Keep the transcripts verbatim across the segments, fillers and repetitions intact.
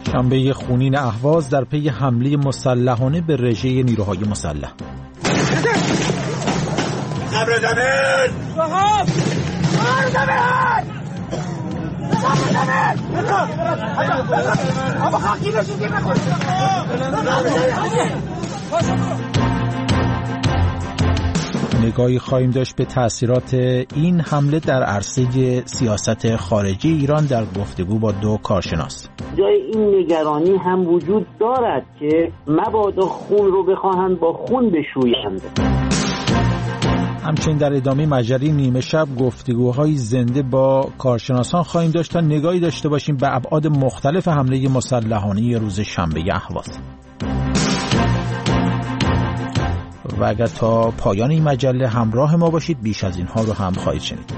شنبه خونین اهواز در پی حمله مسلحانه به رژه نیروهای مسلح. صبر زمین صبر زمین نگاهی خواهیم داشت به تأثیرات این حمله در عرصه سیاست خارجی ایران در گفتگو با دو کارشناس. جای این نگرانی هم وجود دارد که مبادا خون رو بخواهند با خون بشویند. همچنین در ادامه مجری نیمه شب گفتگوهای زنده با کارشناسان خواهیم داشت تا نگاهی داشته باشیم به ابعاد مختلف حمله مسلحانه روز شنبه اهواز. و اگر تا پایان این مجله همراه ما باشید بیش از اینها رو هم خواهید شنید.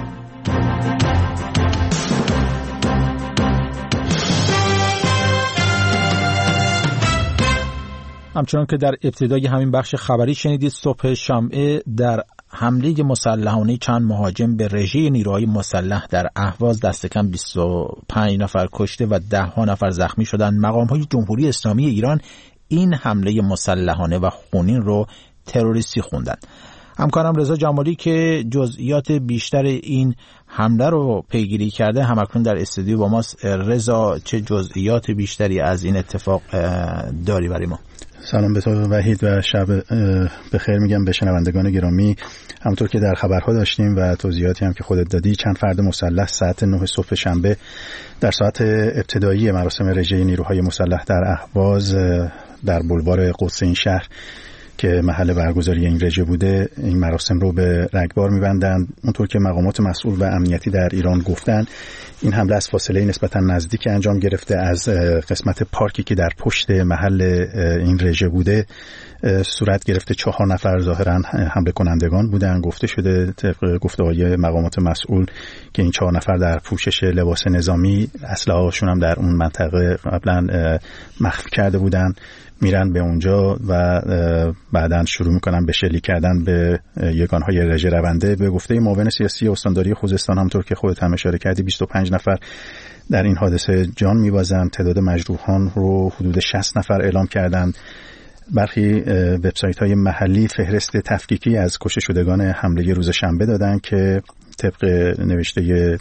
همچنان که در ابتدای همین بخش خبری شنیدید، صبح شنبه در حمله مسلحانه چند مهاجم به رژه نیروهای مسلح در اهواز دست کم بیست و پنج نفر کشته و ده ها نفر زخمی شدند. مقام‌های جمهوری اسلامی ایران این حمله مسلحانه و خونین رو تروریستی خوندن. همکارم رضا جمالی که جزئیات بیشتر این حمله رو پیگیری کرده همکنون در استودیو با ماست. رضا، چه جزئیات بیشتری از این اتفاق داری برای ما؟ سلام به تو وحید و شب بخیر میگم به شنوندگان گرامی. همونطور که در خبرها داشتیم و توضیحاتی هم که خودت دادی، چند فرد مسلح ساعت نه صبح شنبه در ساعت ابتدایی مراسم رژه نیروهای مسلح در اهواز در بولوار قدس این شهر که محل برگزاری این رژه بوده، این مراسم رو به رگبار می‌بندند. اونطور که مقامات مسئول و امنیتی در ایران گفتن، این حمله از فاصله نسبتاً نزدیک انجام گرفته. از قسمت پارکی که در پشت محل این رژه بوده صورت گرفته. چهار نفر ظاهراً حمله کنندگان بودن. گفته شده طبق گفته‌های مقامات مسئول که این چهار نفر در پوشش لباس نظامی، اسلحه‌هاشون هم در اون منطقه قبلاً مخفی کرده بودن، میرن به اونجا و بعداً شروع میکنن به شلیک کردن به یگانهای رژه رونده. به گفته معاون سیاسی استانداری خوزستان، همونطور که خودت هم اشاره کردی، بیست و پنج نفر در این حادثه جان میبازند. تعداد مجروحان رو حدود شصت نفر اعلام کردند. برخی وبسایت‌های محلی فهرست تفکیکی از کشته شدگان حمله روز شنبه دادن که طبق نوشته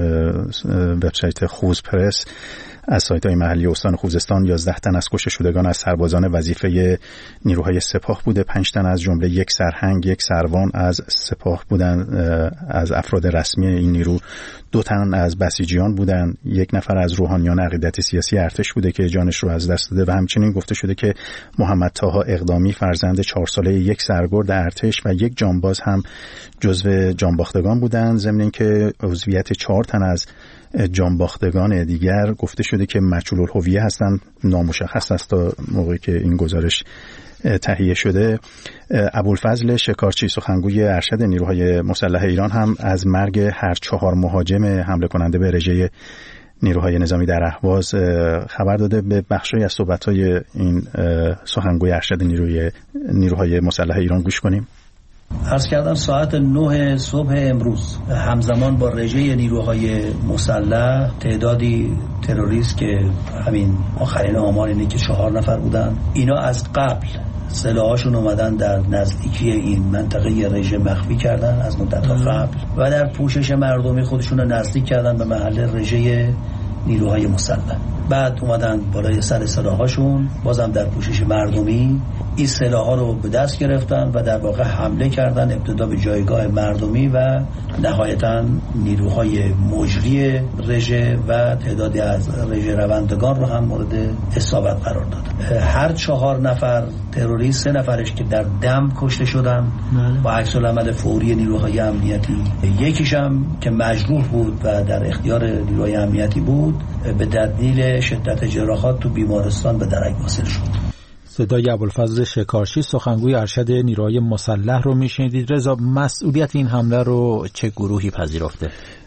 وبسایت خوز پرس از سایت‌های محلی استان خوزستان، یازده تن از کشته شدگان از سربازان وظیفه نیروهای سپاه بوده. پنج تن از جمله یک سرهنگ، یک سروان از سپاه بودن از افراد رسمی این نیرو. دو تن از بسیجیان بودن. یک نفر از روحانیان عقیدت سیاسی ارتش بوده که جانش رو از دست داده. و همچنین گفته شده که محمد طاها اقدامی، فرزند چهار ساله یک سرگرد ارتش و یک جانباز هم جزو جانباختگان بودند. ضمن اینکه عضویت چهار تن از جانباختگان دیگر گفته شده که مجهول الهویه هستند، نامشخص است تا موقعی که این گزارش تهیه شده. ابوالفضل شکارچی، سخنگوی ارشد نیروهای مسلح ایران، هم از مرگ هر چهار مهاجم حمله کننده به رژه نیروهای نظامی در اهواز خبر داده. به بخشی از صحبت‌های این سخنگوی ارشد نیروی نیروهای مسلح ایران گوش کنیم. عرض کردم ساعت نه صبح امروز همزمان با رژه نیروهای مسلح تعدادی تروریست که همین آخرین آمار اینه که چهار نفر بودن، اینا از قبل سلاحاشون اومدن در نزدیکی این منطقه رژه مخفی کردن از مدت قبل و در پوشش مردمی خودشون رو نزدیک کردن به محل رژه نیروهای مسلح. بعد اومدن بالای سر سلاحاشون، بازم در پوشش مردمی این سلاح‌ها رو به دست گرفتن و در واقع حمله کردن، ابتدا به جایگاه مردمی و نهایتاً نیروهای مجری رژه و تعدادی از رژه روندگان رو هم مورد اصابت قرار دادن. هر چهار نفر تروریست، سه نفرش که در دم کشته شدن با عکس العمل فوری نیروهای امنیتی، یکیش هم که مجروح بود و در اختیار نیروهای امنیتی بود به دلیل شدت جراحات تو بیمارستان به درک واصل شد. صدای ابوالفضل شکارچی، سخنگوی ارشد نیروهای مسلح رو میشنیدید. رضا، مسئولیت این حمله رو چه گروهی پذیرفته؟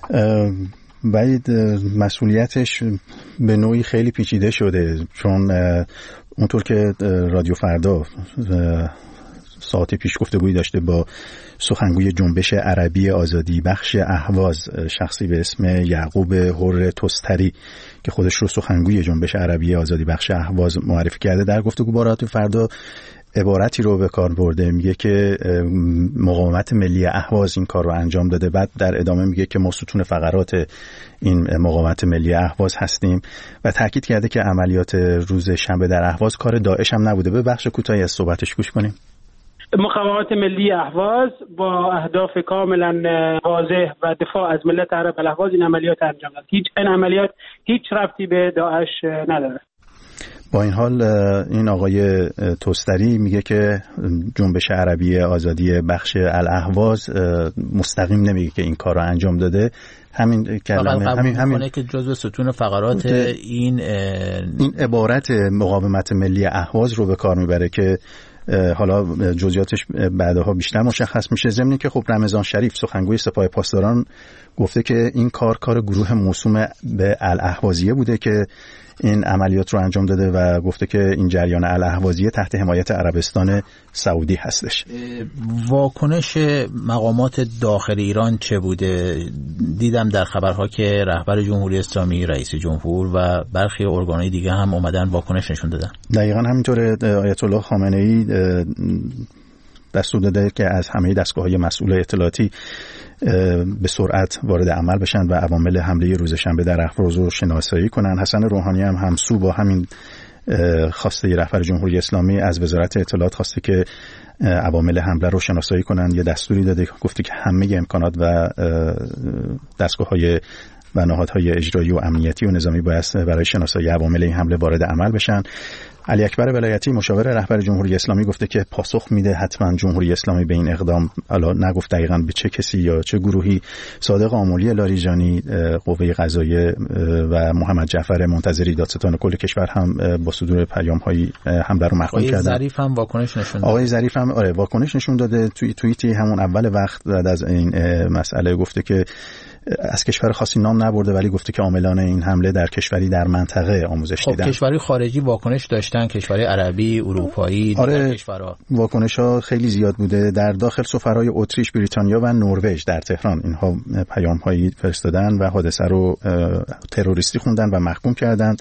باید مسئولیتش به نوعی خیلی پیچیده شده، چون اونطور که رادیو فردا ساعت پیش گفتگویی داشته با سخنگوی جنبش عربی آزادی بخش اهواز، شخصی به اسم یعقوب حر تستری که خودش رو سخنگوی جنبش عربی آزادی بخش اهواز معرفی کرده. در گفتگو با رادیو فردا عبارتی رو به کار برده، میگه که مقاومت ملی اهواز این کار رو انجام داده. بعد در ادامه میگه که ما ستون فقرات این مقاومت ملی اهواز هستیم و تاکید کرده که عملیات روز شنبه در اهواز کار داعش هم نبوده. به بخش کوتاهی از صحبتش گوش کنیم. مقاومت ملی اهواز با اهداف کاملا واضح و دفاع از ملت عرب الاهواز این عملیات انجام داد. هیچ این عملیات هیچ ربطی به داعش نداره. با این حال این آقای تستری میگه که جنبش عربی آزادی بخش الاهواز مستقیم نمیگه که این کار رو انجام داده. همین کلمه همین همین که جزء ستون فقرات این این عبارت مقاومت ملی اهواز رو به کار میبره که حالا جزئیاتش بعدها بیشتر مشخص میشه. ضمن که خب رمضان شریف سخنگوی سپاه پاسداران گفته که این کار کار گروه موسوم به الاهوازیه بوده که این عملیات رو انجام داده و گفته که این جریان الاهوازیه تحت حمایت عربستان سعودی هستش. واکنش مقامات داخل ایران چه بوده؟ دیدم در خبرها که رهبر جمهوری اسلامی، رئیس جمهور و برخی ارگان‌های دیگه هم اومدن واکنش نشون دادن. دقیقاً همینطوره. آیت الله خامنه‌ای دستور داده که از همه دستگاه‌های مسئول اطلاعاتی به سرعت وارد عمل بشن و عوامل حمله روز شنبه در اهواز رو شناسایی کنن. حسن روحانی هم همسو با همین خواسته رهبر جمهوری اسلامی از وزارت اطلاعات خواسته که عوامل حمله رو شناسایی کنن. یه دستوری داده، گفته که همه امکانات و دستگاه‌های و نهادهای اجرایی و امنیتی و نظامی باید برای شناسایی عوامل این حمله وارد عمل بشن. علی اکبر ولایتی مشاور رهبر جمهوری اسلامی گفته که پاسخ میده حتما جمهوری اسلامی به این اقدام. حالا نگفت دقیقاً به چه کسی یا چه گروهی. صادق آملی لاریجانی قوه قضاییه و محمد جعفر منتظری دادستان کل کشور هم با صدور پیام‌های حمله رو محکوم کردن. آقای ظریف هم واکنش نشون داده. آقای ظریف هم آره واکنش نشون داده. توی توییتی همون اول وقت بعد از این مسئله گفته که از کشور خاصی نام نبرده ولی گفته که عاملان این حمله در کشوری در منطقه آموزش خب دیدن. کشوری خارجی واکنش داشتن، کشوری عربی، اروپایی، آره کشورها. واکنش‌ها خیلی زیاد بوده. در داخل سفرای اتریش، بریتانیا و نروژ در تهران اینها پیام‌هایی فرستادن و حادثه رو تروریستی خوندن و محکوم کردند.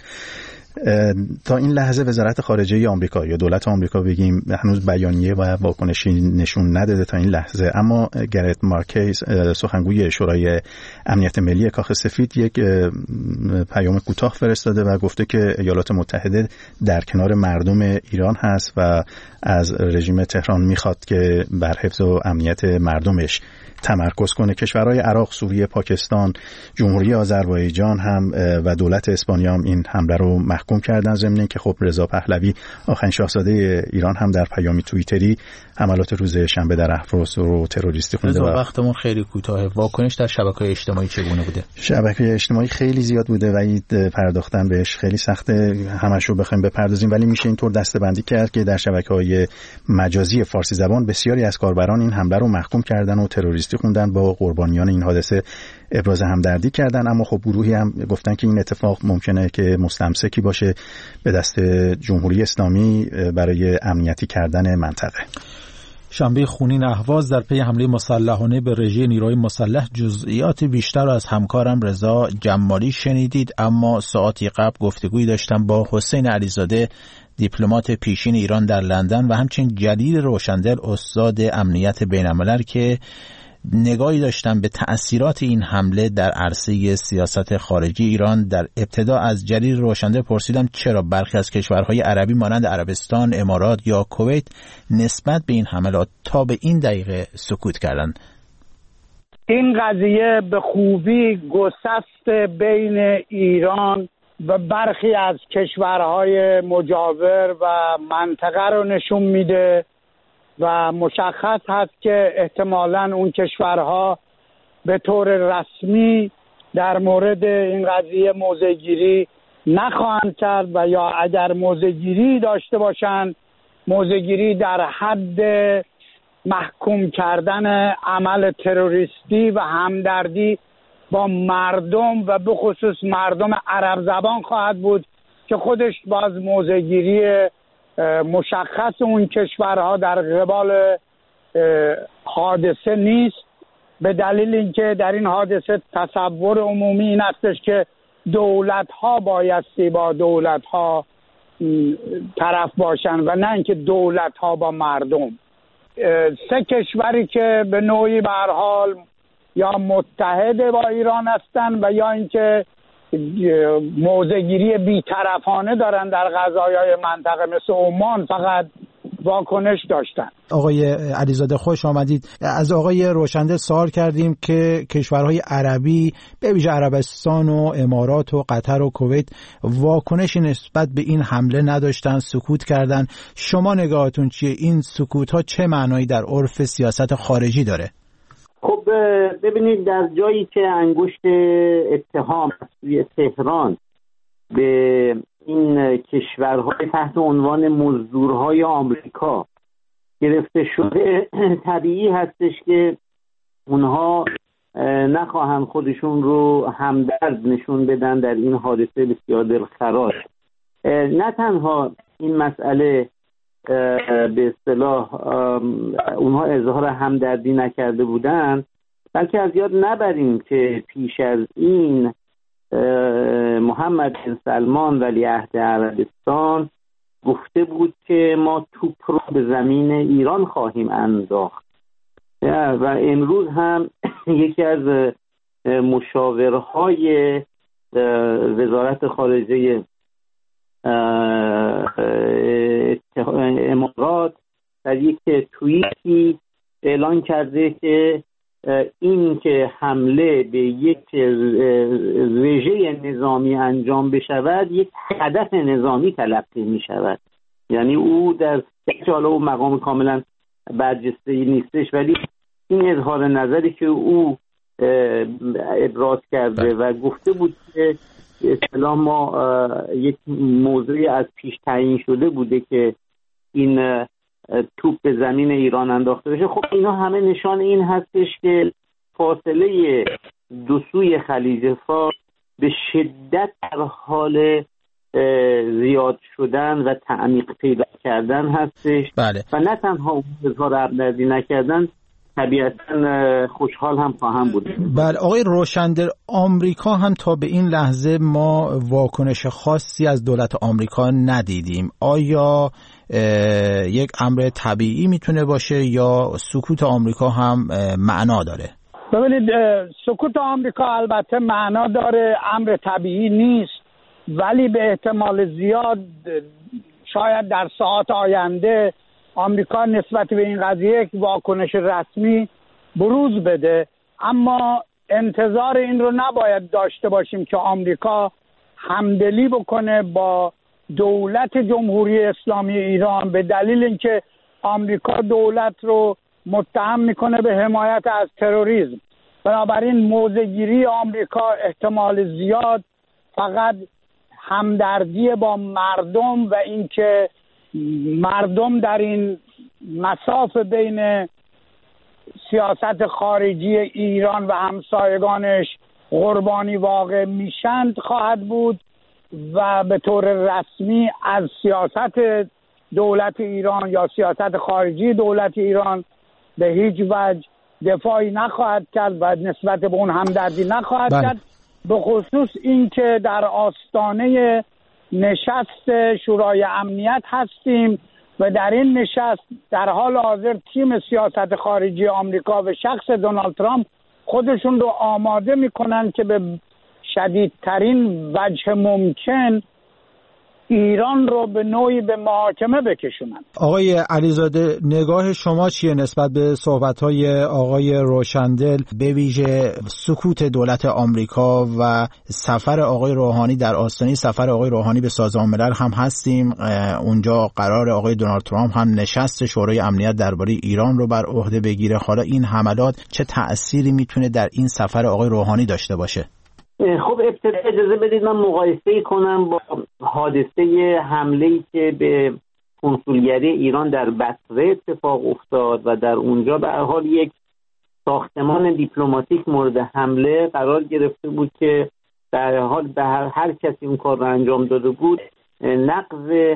تا این لحظه وزارت خارجه آمریکا یا دولت آمریکا بگیم هنوز بیانیه و واکنشی نشون نداده تا این لحظه، اما گرت مارکیز سخنگوی شورای امنیت ملی کاخ سفید یک پیام کوتاه فرستاده و گفته که ایالات متحده در کنار مردم ایران هست و از رژیم تهران میخواد که بر حفظ و امنیت مردمش تمرکز کنه. کشورهای عراق، سوریه، پاکستان، جمهوری آذربایجان هم و دولت اسپانیا هم این حمله رو محکوم کردن. ضمن که خب رضا پهلوی آخرین شاهزاده ایران هم در پیامی توییتری حملات روز شنبه در اهواز رو تروریستی خونده. و وقتمون خیلی کوتاه. واکنش در شبکه‌های اجتماعی چگونه بوده؟ شبکه‌های اجتماعی خیلی زیاد بوده و این پرداختن بهش خیلی سخته همش رو بخوایم بپردازیم، ولی میشه اینطور دسته‌بندی کرد که در شبکه‌های مجازی فارسی زبان بسیاری از کاربران این حمله رو محکوم کردن و تروریستی خوندن، با قربانیان این حادثه ابراز همدردی کردن. اما خب گروهی هم گفتن که این اتفاق ممکنه که مستمسکی باشه به دست جمهوری اسلامی برای امنیتی کردن منطقه. شنبه خونین اهواز در پی حمله مسلحانه به رژه نیروهای مسلح. جزئیات بیشتر از همکارم رضا جمالی شنیدید، اما ساعتی قبل گفتگویی داشتم با حسین علیزاده، دیپلمات پیشین ایران در لندن و همچنین جلیل روشندل، استاد امنیت بین‌الملل، که نگاهی داشتم به تأثیرات این حمله در عرصه سیاست خارجی ایران. در ابتدا از جلیل روشندل پرسیدم چرا برخی از کشورهای عربی مانند عربستان، امارات یا کویت نسبت به این حملات تا به این دقیقه سکوت کردند. این قضیه به خوبی گسست بین ایران و برخی از کشورهای مجاور و منطقه رو نشون میده و مشخص هست که احتمالاً اون کشورها به طور رسمی در مورد این قضیه موضع‌گیری نخواهند کرد و یا اگر موضع‌گیری داشته باشند موضع‌گیری در حد محکوم کردن عمل تروریستی و همدردی با مردم و به خصوص مردم عرب زبان خواهد بود که خودش باز موضع‌گیری مشخص اون کشورها در قبال حادثه نیست، به دلیل اینکه در این حادثه تصور عمومی این استش که دولت‌ها بایستی با دولت‌ها طرف باشن و نه اینکه دولت‌ها با مردم. سه کشوری که به نوعی به هر حال یا متحد با ایران هستن و یا اینکه موضع‌گیری بی‌طرفانه دارن در قضایای منطقه، مثل عمان فقط واکنش داشتن. آقای علیزاده خوش آمدید. از آقای روشندل سوال کردیم که کشورهای عربی به ویژه عربستان و امارات و قطر و کویت واکنشی نسبت به این حمله نداشتن، سکوت کردن. شما نگاهتون چیه؟ این سکوت ها چه معنایی در عرف سیاست خارجی داره؟ خب ببینید، در جایی که انگشت اتهام از سوی تهران به این کشورهای تحت عنوان مزدورهای آمریکا گرفته شده، طبیعی هستش که اونها نخواهند خودشون رو همدرد نشون بدن در این حادثه بسیار دلخراش. نه تنها این مسئله به اصطلاح اونها اظهار همدردی نکرده بودن، بلکه از یاد نبریم که پیش از این محمد بن سلمان ولیعهد عربستان گفته بود که ما توپ رو به زمین ایران خواهیم انداخت و امروز هم یکی از مشاورهای وزارت خارجه امارات در یک توییتی اعلان کرده که این که حمله به یک رژه نظامی انجام بشود یک هدف نظامی تلقی می شود. یعنی او در حالا او مقام کاملا برجسته‌ای نیستش، ولی این اظهار نظری که او ابراز کرده و گفته بود که اصطلاح ما یک موضوعی از پیش تعیین شده بوده که این توپ به زمین ایران انداخته بشه، خب اینا همه نشان این هستش که فاصله دو سوی خلیج فارس به شدت در حال زیاد شدن و تعمیق پیدا کردن هستش. بله. و نه تنها اظهار همدردی نکردن، طبیعتاً خوشحال هم خواهم بود. بله آقای روشندل، آمریکا هم تا به این لحظه ما واکنش خاصی از دولت آمریکا ندیدیم. آیا یک امر طبیعی میتونه باشه یا سکوت آمریکا هم معنا داره؟ ببینید، سکوت آمریکا البته معنا داره، امر طبیعی نیست، ولی به احتمال زیاد شاید در ساعات آینده آمریکا نسبت به این قضیه یک واکنش رسمی بروز بده. اما انتظار این رو نباید داشته باشیم که آمریکا همدلی بکنه با دولت جمهوری اسلامی ایران، به دلیل اینکه آمریکا دولت رو متهم میکنه به حمایت از تروریسم. بنابراین موضع‌گیری آمریکا احتمال زیاد فقط همدردی با مردم و اینکه مردم در این مساف بین سیاست خارجی ایران و همسایگانش قربانی واقع میشند خواهد بود و به طور رسمی از سیاست دولت ایران یا سیاست خارجی دولت ایران به هیچ وجه دفاعی نخواهد کرد و نسبت به اون همدردی نخواهد بله. کرد، به خصوص اینکه در آستانه نشست شورای امنیت هستیم و در این نشست در حال حاضر تیم سیاست خارجی آمریکا و شخص دونالد ترامپ خودشون رو آماده میکنن که به شدیدترین وجه ممکن ایران رو به نوعی به محاکمه بکشونن. آقای علیزاده، نگاه شما چیه نسبت به صحبت‌های آقای روشندل، به ویژه سکوت دولت آمریکا و سفر آقای روحانی در آستانه سفر آقای روحانی به سازمان ملل هم هستیم؟ اونجا قرار آقای دونالد ترامپ هم نشست شورای امنیت درباره ایران رو بر عهده بگیره. حالا این حملات چه تأثیری میتونه در این سفر آقای روحانی داشته باشه؟ خب ابتدا اجازه بدید من مقایسه کنم با حادثه حمله‌ای که به کنسولگری ایران در بصره اتفاق افتاد و در اونجا به هر حال یک ساختمان دیپلماتیک مورد حمله قرار گرفته بود که در حال به هر, هر کسی اون کار رو انجام داده بود نقض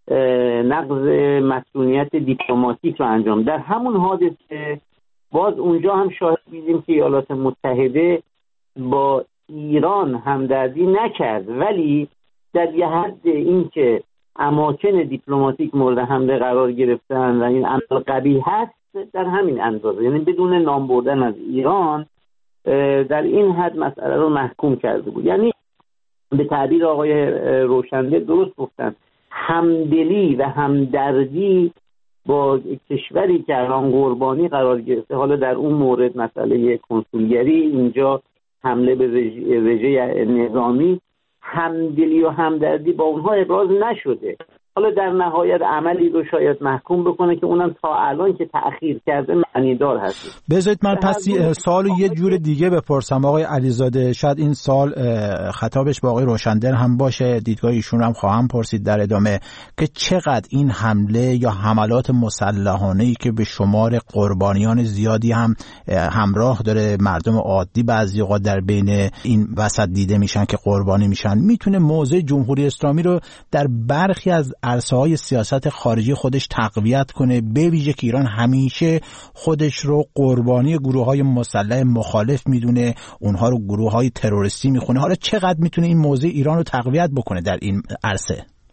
نقض مسئولیت دیپلماتیک رو انجام. در همون حادثه باز اونجا هم شاهد دیدیم که ایالات متحده با ایران همدردی نکرد، ولی در یه حد این که اماکن دیپلماتیک مورد حمله قرار گرفتن و این عمل قبیح هست در همین اندازه، یعنی بدون نام بردن از ایران در این حد مسئله رو محکوم کرده بود. یعنی به تعبیر آقای روشنده درست گفتن، همدلی و همدردی با کشوری که الان قربانی قرار گرفته، حالا در اون مورد مسئله کنسولگری، اینجا حمله به رژه نظامی، همدلی و همدردی با اونها ابراز نشده. حالا در نهایت عملی رو شاید محکوم بکنه که اونم تا الان که تأخیر کرده معنی دار هست. بذارید من پس سوال یه جور دیگه بپرسم آقای علیزاده، شاید این سوال خطابش با آقای روشندر هم باشه، دیدگاه ایشون هم خواهم پرسید در ادامه، که چقدر این حمله یا حملات مسلحانه‌ای که به شمار قربانیان زیادی هم همراه داره، مردم عادی بعضی اوقات در بین این وسط دیده میشن که قربانی میشن، میتونه موضع جمهوری اسلامی رو در برخی از عرصه‌های سیاست خارجی خودش تقویت کنه، به ویژه که ایران همیشه خودش رو قربانی گروه‌های مسلح مخالف میدونه، اونها رو گروه‌های تروریستی میخونه. حالا چقدر میتونه این موضع ایران رو تقویت بکنه در این عرصه؟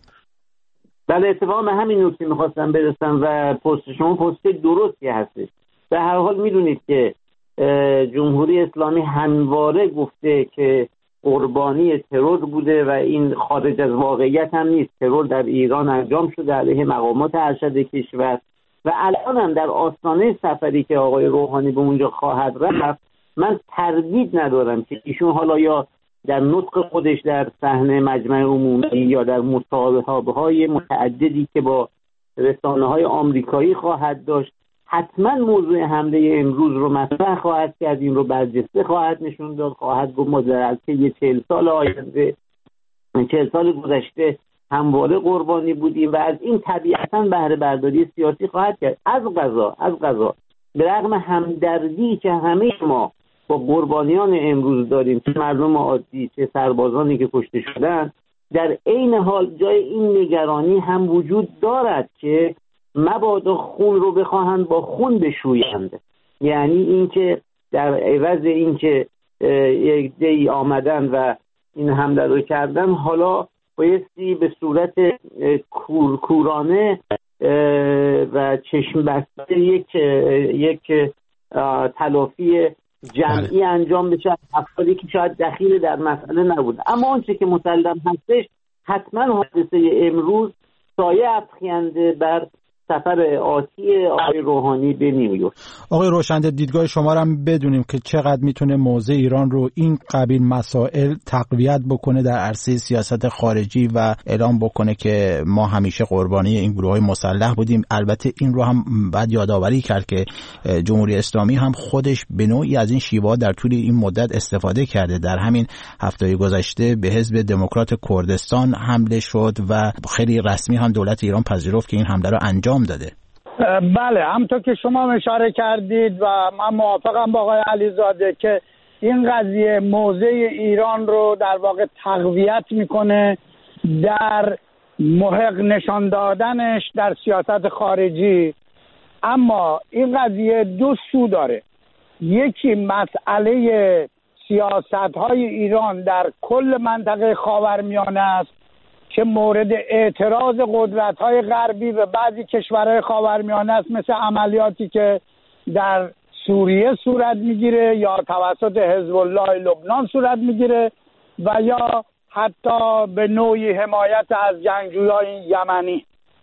بله، اتفاقا به همین نکته میخواستم برسم و پست شما پست درستی هستش. به هر حال میدونید که جمهوری اسلامی همواره گفته که قربانی ترور بوده و این خارج از واقعیت هم نیست. ترور در ایران انجام شده علیه مقامات ارشد کشور و الان هم در آستانه سفری که آقای روحانی به اونجا خواهد رفت، من تردید ندارم که ایشون حالا یا در نطق خودش در صحنه مجمع عمومی یا در مصاحبه‌های متعددی که با رسانه‌های آمریکایی خواهد داشت، حتما موضوع حمله امروز رو مطرح خواهد کرد، این رو برجسته خواهد نشون داد، خواهد گفت ما در طی چهل سال آینده، چهل سال گذشته همواره قربانی بودیم و از این طبیعتاً بهره برداری سیاسی خواهد کرد. از قضا از قضا به رغم همدردی که همه ما با قربانیان امروز داریم، چه مردم عادی چه سربازانی که کشته شدن، در عین حال جای این نگرانی هم وجود دارد که مبادا خون رو بخواهند با خون بشویند. یعنی اینکه در عوض اینکه یک دی آمدن و این حمله رو کردن، حالا بایستی به صورت کور کورانه و چشم بسته یک یک تلافی جمعی انجام بشه، افرادی که شاید دخیل در مسئله نبود. اما آنچه که مسلم هستش، حتما حادثه امروز سایه افکنده بر سفر آتی آقای روحانی به نیویورک. آقای روشنده، دیدگاه شما رو هم بدونیم که چقدر میتونه موضع ایران رو این قبیل مسائل تقویت بکنه در عرصه سیاست خارجی و اعلام بکنه که ما همیشه قربانی این گروه‌های مسلح بودیم. البته این رو هم بعد یادآوری کرد که جمهوری اسلامی هم خودش به نوعی از این شیوه‌ها در طول این مدت استفاده کرده. در همین هفته گذشته به حزب دموکرات کردستان حمله شد و خیلی رسمی هم دولت ایران پذیرفت که این حمله رو انجام داده. بله، همونطور که شما اشاره کردید و من موافقم با آقای علیزاده که این قضیه موضع ایران رو در واقع تقویت میکنه در محق نشان دادنش در سیاست خارجی. اما این قضیه دو سو داره. یکی مسئله سیاست‌های ایران در کل منطقه خاورمیانه است که مورد اعتراض قدرت‌های غربی و بعضی کشورهای خاورمیانه است، مثل عملیاتی که در سوریه صورت میگیره یا توسط حزب الله لبنان صورت میگیره و یا حتی به نوعی حمایت از جنگجویان یمنی.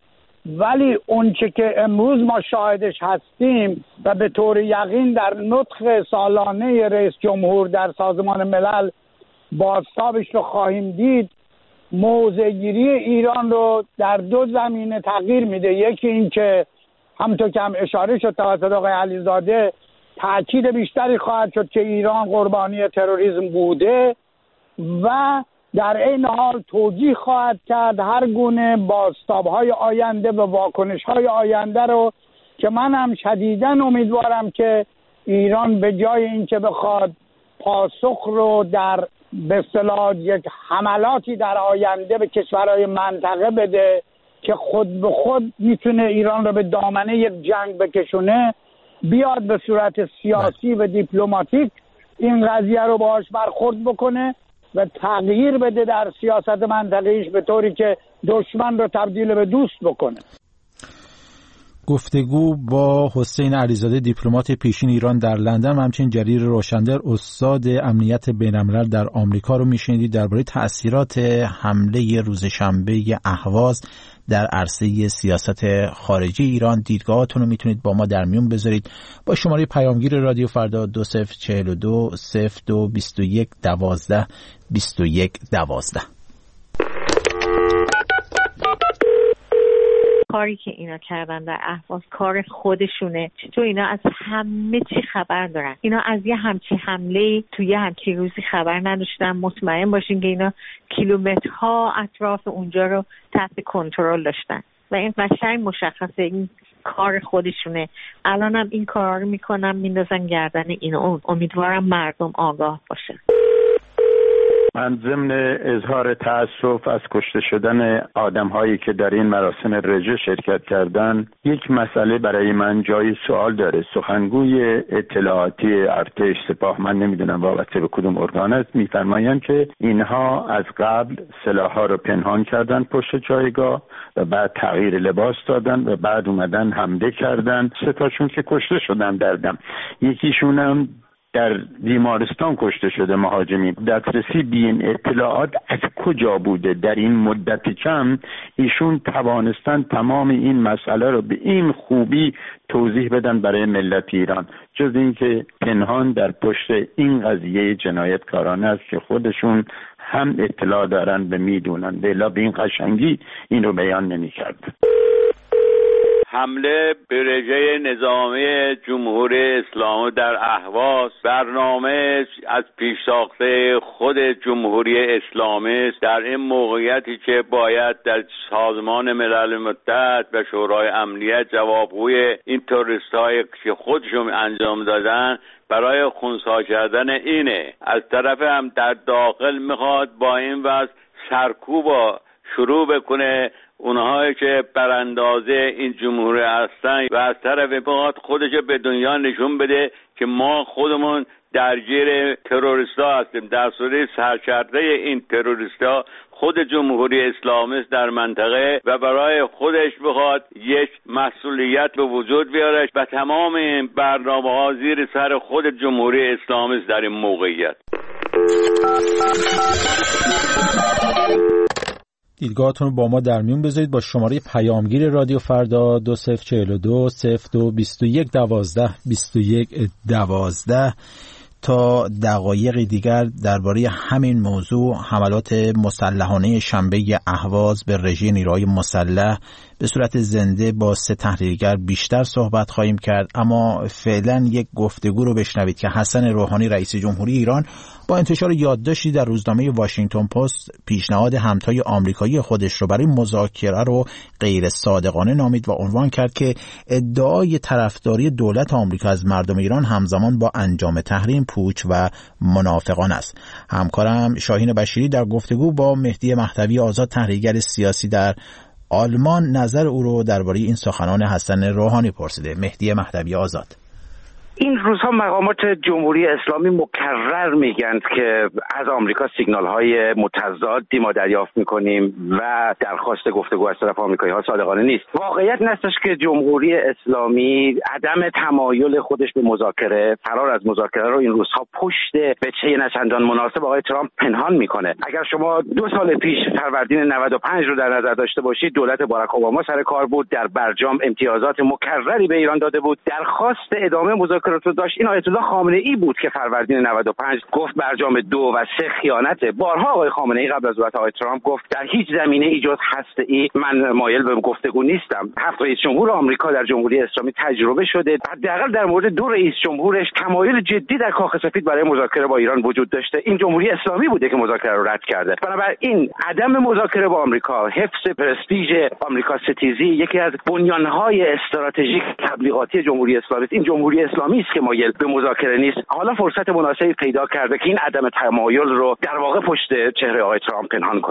ولی اونچه که امروز ما شاهدش هستیم و به طور یقین در نطق سالانه رئیس جمهور در سازمان ملل بازتابش رو خواهیم دید، موضع‌گیری ایران رو در دو زمینه تغییر میده. یکی این که همونطور که هم اشاره شد توسط آقای علیزاده، تأکید بیشتری خواهد شد که ایران قربانی تروریسم بوده و در این حال توجیه خواهد کرد هر گونه بازتاب‌های آینده و واکنش‌های آینده رو که من هم شدیداً امیدوارم که ایران به جای اینکه بخواد پاسخ رو در به اصطلاح یک حملاتی در آینده به کشورهای منطقه بده که خود به خود میتونه ایران رو به دامنه یک جنگ بکشونه بیاد به صورت سیاسی و دیپلماتیک این قضیه رو باهاش برخورد بکنه و تغییر بده در سیاست منطقه‌ایش به طوری که دشمن رو تبدیل به دوست بکنه. گفتگو با حسین علیزاده دیپلمات پیشین ایران در لندن و همچنین جریر روشندر استاد امنیت بین‌الملل در آمریکا رو میشنیدید درباره تأثیرات حمله روز شنبه اهواز در عرصه سیاست خارجی ایران. دیدگاهاتون رو میتونید با ما در میون بذارید با شماره پیامگیر رادیو فردا دو صفر چهل و دو صفر دو بیست و یک دوازده بیست و یک دوازده. کاری که اینا کردن در اهواز کار خودشونه. چطور اینا از همه چی خبر دارن؟ اینا از یه همچی حمله توی یه همچی روزی خبر نداشتن. مطمئن باشین که اینا کیلومترها اطراف اونجا رو تحت کنترل داشتن و این قشنگ مشخصه این کار خودشونه. الان هم این کار رو میکنن میندازن گردن این اون. امیدوارم مردم آگاه باشن. من ضمن اظهار تأسف از کشته شدن آدم هایی که در این مراسم رژه شرکت کردن، یک مسئله برای من جای سوال داره. سخنگوی اطلاعاتی ارتش سپاه، من نمیدونم وابسته به کدوم ارگان است، میفرمایند که اینها از قبل سلاح‌ها رو پنهان کردن پشت جایگاه و بعد تغییر لباس دادن و بعد اومدن حمله کردن. سه تاشون که کشته شدن در دم، یکیشون هم در بیمارستان کشته شده. مهاجمی دسترسی به این اطلاعات از کجا بوده؟ در این مدت کم ایشون توانستن تمام این مسئله رو به این خوبی توضیح بدن برای ملت ایران، جز اینکه پنهان در پشت این قضیه جنایتکارانه است که خودشون هم اطلاع دارن و میدونن، بلا به این قشنگی این رو بیان نمی‌کرد. حمله به رژه نظامی جمهوری اسلامی در اهواز برنامه از پیش ساخته خود جمهوری اسلامی است. در این موقعیتی که باید در سازمان ملل متحد و شورای امنیت جوابگوی این تروریست‌هایی که خودشون انجام دادن برای خنثی کردن اینه. از طرف هم در داخل میخواد با این وضع سرکوب شروع بکنه اونهایی که براندازه این جمهوری هستن و از طرف میخواد خودش به دنیا نشون بده که ما خودمون درگیر تروریستا هستیم، در صورتی سرکرده این تروریستا خود جمهوری اسلامی است در منطقه و برای خودش بخواد یک مسئولیت به وجود بیاره و تمام این برنامه‌ها زیر سر خود جمهوری اسلامی است در این موقعیت. دیدگاهتون رو با ما در میون بذارید با شماره پیامگیر رادیو فردا دو صفر چهل و دو صفر دو بیست و یک دوازده بیست و یک دوازده. تا دقایق دیگر درباره همین موضوع، حملات مسلحانه شنبه اهواز به رژه نیروهای مسلح، به صورت زنده با سه تحلیلگر بیشتر صحبت خواهیم کرد. اما فعلا یک گفتگو رو بشنوید که حسن روحانی رئیس جمهوری ایران با انتشار یادداشتی در روزنامه واشنگتن پست پیشنهاد همتای آمریکایی خودش رو برای مذاکره رو غیر صادقانه نامید و عنوان کرد که ادعای طرفداری دولت آمریکا از مردم ایران همزمان با انجام تحریم پوچ و منافقانه است. همکارم شاهین بشیری در گفتگو با مهدی مهدوی آزاد تحلیلگر سیاسی در آلمان نظر او رو درباره این سخنان حسن روحانی پرسیده. مهدی مهدوی آزاد: این روزها مقامات جمهوری اسلامی مکرر میگن که از آمریکا سیگنال‌های متضادی ما دریافت می‌کنیم و درخواست گفتگو از طرف آمریکایی‌ها صادقانه نیست. واقعیت نستش که جمهوری اسلامی عدم تمایل خودش به مذاکره، فرار از مذاکره رو این روزها پشت بچه نچندان مناسب آقای ترامپ پنهان می‌کنه. اگر شما دو سال پیش فروردین نود و پنج رو در نظر داشته باشید، دولت باراک اوباما سر کار بود، در برجام امتیازات مکرری به ایران داده بود، درخواست ادامه مذاکره رو داشت. این آیت الله خامنه ای بود که فروردین نود و پنج گفت برجام دو و سه خیانته. بارها آقای خامنه ای قبل از دولت آقای ترامپ گفت در هیچ زمینه ای جز هسته‌ای من مایل به گفتگو نیستم. هفت رئیس جمهور آمریکا در جمهوری اسلامی تجربه شده، حداقل در مورد دو رئیس جمهورش تمایل جدی در کاخ سفید برای مذاکره با ایران وجود داشته. این جمهوری اسلامی بوده که مذاکره رو رد کرده. بنابراین عدم مذاکره با آمریکا، حفظ پرستیژ آمریکا ستیزی یکی از بنیان‌های استراتژیک تبلیغاتی جمهوری اسلامی است. این جمهوری اسلامی است که مایل به مذاکره نیست. حالا فرصت مناسبی پیدا کرده که این عدم تمایل رو در واقع پشت چهره آقای ترامپ پنهان کنه.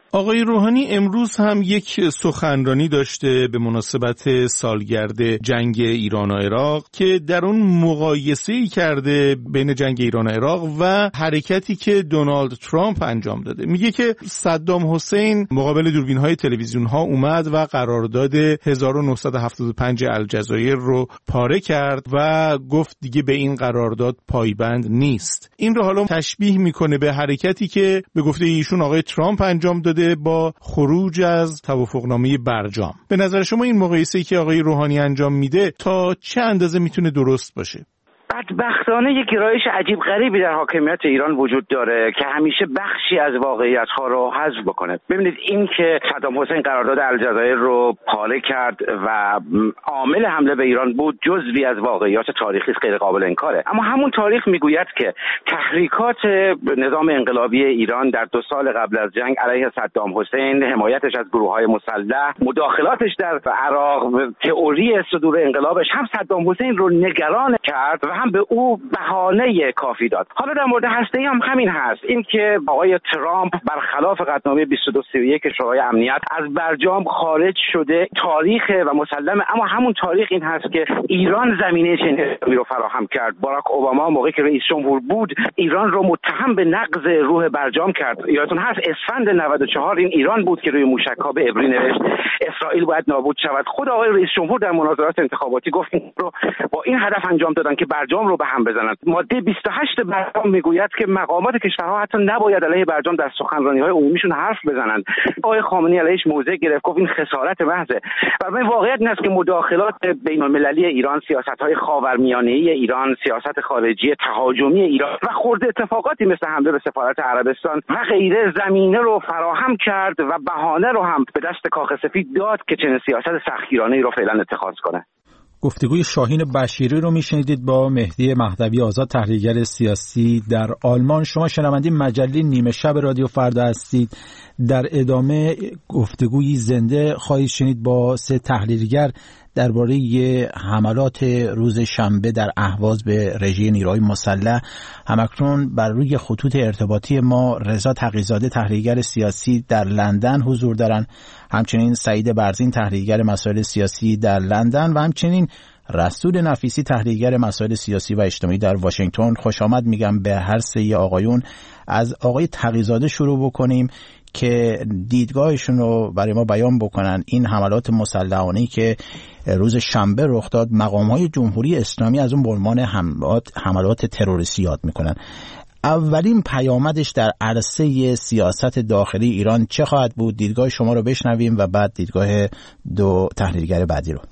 آقای روحانی امروز هم یک سخنرانی داشته به مناسبت سالگرد جنگ ایران و عراق که در اون مقایسه‌ای کرده بین جنگ ایران و عراق و حرکتی که دونالد ترامپ انجام داده. میگه که صدام حسین مقابل دوربین‌های تلویزیون‌ها اومد و قرارداد هزار و نهصد و هفتاد و پنج الجزایر رو پاره کرد و گفت دیگه به این قرارداد پایبند نیست. این رو حالا تشبیه میکنه به حرکتی که به گفته ایشون آقای ترامپ انجام داده با خروج از توافقنامه برجام. به نظر شما این مقایسه‌ای که آقای روحانی انجام میده تا چه اندازه میتونه درست باشه؟ بدبختانه یک گرایش عجیب غریبی در حاکمیت ایران وجود داره که همیشه بخشی از واقعیت‌ها رو حذف بکنه. ببینید این که صدام حسین قرارداد الجزایر رو پاره کرد و عامل حمله به ایران بود جزوی از واقعیات تاریخی غیر قابل انکاره، اما همون تاریخ میگوید که تحریکات نظام انقلابی ایران در دو سال قبل از جنگ علیه صدام حسین، حمایتش از گروه‌های مسلح، مداخلاتش در عراق، تئوری صدور انقلابش هم صدام حسین رو نگران کرد و هم به او بهانه کافی داد. حالا در مورد هسته‌ای هم همین هست، این که آقای ترامپ برخلاف قطعنامه بیست و دو سی و یک شورای امنیت از برجام خارج شده تاریخ و مسلمه، اما همون تاریخ این هست که ایران زمینه چنین اسلامی رو فراهم کرد. باراک اوباما موقعی که رئیس جمهور بود ایران رو متهم به نقض روح برجام کرد. یادتون هست اسفند نود و چهار این ایران بود که روی موشک‌ها به عبری نوشت اسرائیل باید نابود شود. خود آقای رئیس جمهور در مناظرات انتخاباتی گفت این رو با این هدف انجام دادن که برجام رو به هم بزنند. ماده بیست و هشت برجام میگوید که مقامات کشورها حتی نباید علیه برجام در سخنرانی‌های عمومیشون حرف بزنند. آقای خامنه‌ای علیهش موضع گرفت، گفت این خسارت محضه. برای واقعیت این است که مداخلات بین‌المللی ایران، سیاست‌های خاورمیانه‌ای ایران، سیاست خارجی تهاجمی ایران و خرد اتفاقاتی مثل حمله به سفارت عربستان و غیره زمینه رو فراهم کرد و بهانه رو هم به دست کاخ سفید داد که چنین سیاست سختگیرانه‌ای رو فعلا اتخاذ کنه. گفتگوی شاهین بشیری رو میشنیدید با مهدی مهدوی آزاد، تحلیلگر سیاسی در آلمان. شما شنونده مجله نیمه شب رادیو فردا هستید. در ادامه گفتگوی زنده خواهید شنید با سه تحلیلگر درباره حملات روز شنبه در اهواز به رژه نیروهای مسلح. همکنون بر روی خطوط ارتباطی ما رضا تقی‌زاده تحلیلگر سیاسی در لندن حضور دارند، همچنین سعید برزین تحلیلگر مسائل سیاسی در لندن و همچنین رسول نفیسی تحلیلگر مسائل سیاسی و اجتماعی در واشنگتن. خوش آمد میگم به هر سه آقایون. از آقای تقی‌زاده شروع بکنیم که دیدگاهشون رو برای ما بیان بکنن. این حملات مسلحانه‌ای که روز شنبه رخ داد، مقام‌های جمهوری اسلامی از اون به عنوان حملات حملات تروریستی یاد میکنن. اولین پیامدش در عرصه سیاست داخلی ایران چه خواهد بود؟ دیدگاه شما رو بشنویم و بعد دیدگاه دو تحلیلگر بعدی رو.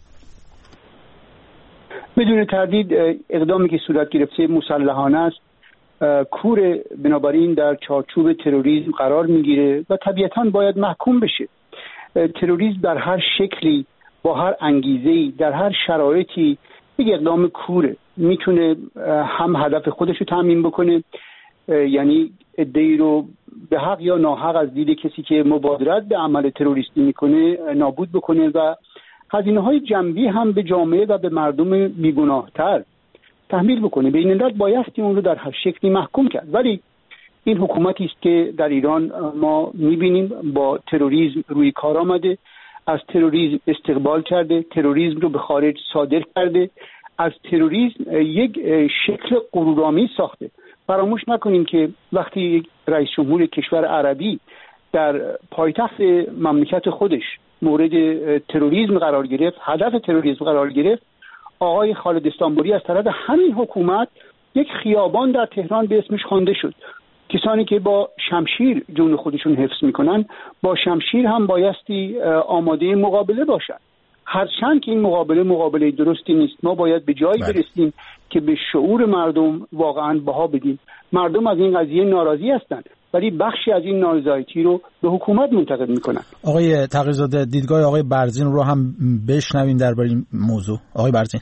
بدون تردید اقدامی که صورت گرفته مسلحانه است، کور بنابراین در چارچوب تروریسم قرار میگیره و طبیعتاً باید محکوم بشه. تروریسم در هر شکلی، با هر انگیزه‌ای، در هر شرایطی یک اقدام کوره. میتونه هم هدف خودش رو تامین بکنه، یعنی ادعی رو به حق یا ناحق از دید کسی که مبادرت به عمل تروریستی میکنه نابود بکنه و هزینه‌های جنبی هم به جامعه و به مردم بیگناه‌تر تحمیل بکنه. به این علت بایستی اون رو در هر شکلی محکوم کرد. ولی این حکومتی است که در ایران ما میبینیم با تروریسم روی کار آمده، از تروریسم استقبال کرده، تروریسم رو به خارج صادر کرده، از تروریسم یک شکل غرورآمیز ساخته. فراموش نکنیم که وقتی رئیس جمهور کشور عربی در پایتخت مملکت خودش مورد تروریسم قرار گرفت، هدف تروریسم قرار گرفت، آقای خالد استانبولی از طرف همین حکومت یک خیابان در تهران به اسمش خوانده شد. کسانی که با شمشیر جون خودشون حفظ میکنن با شمشیر هم بایستی آماده مقابله باشن، هرچند که این مقابله مقابله درستی نیست. ما باید به جایی برسیم که به شعور مردم واقعا بها بدیم. مردم از این قضیه ناراضی هستند ولی بخشی از این نارضایتی رو به حکومت منتقل میکنن. آقای تقی‌زاده، دیدگاه آقای برزین رو هم بشنویم درباره این موضوع. آقای برزین.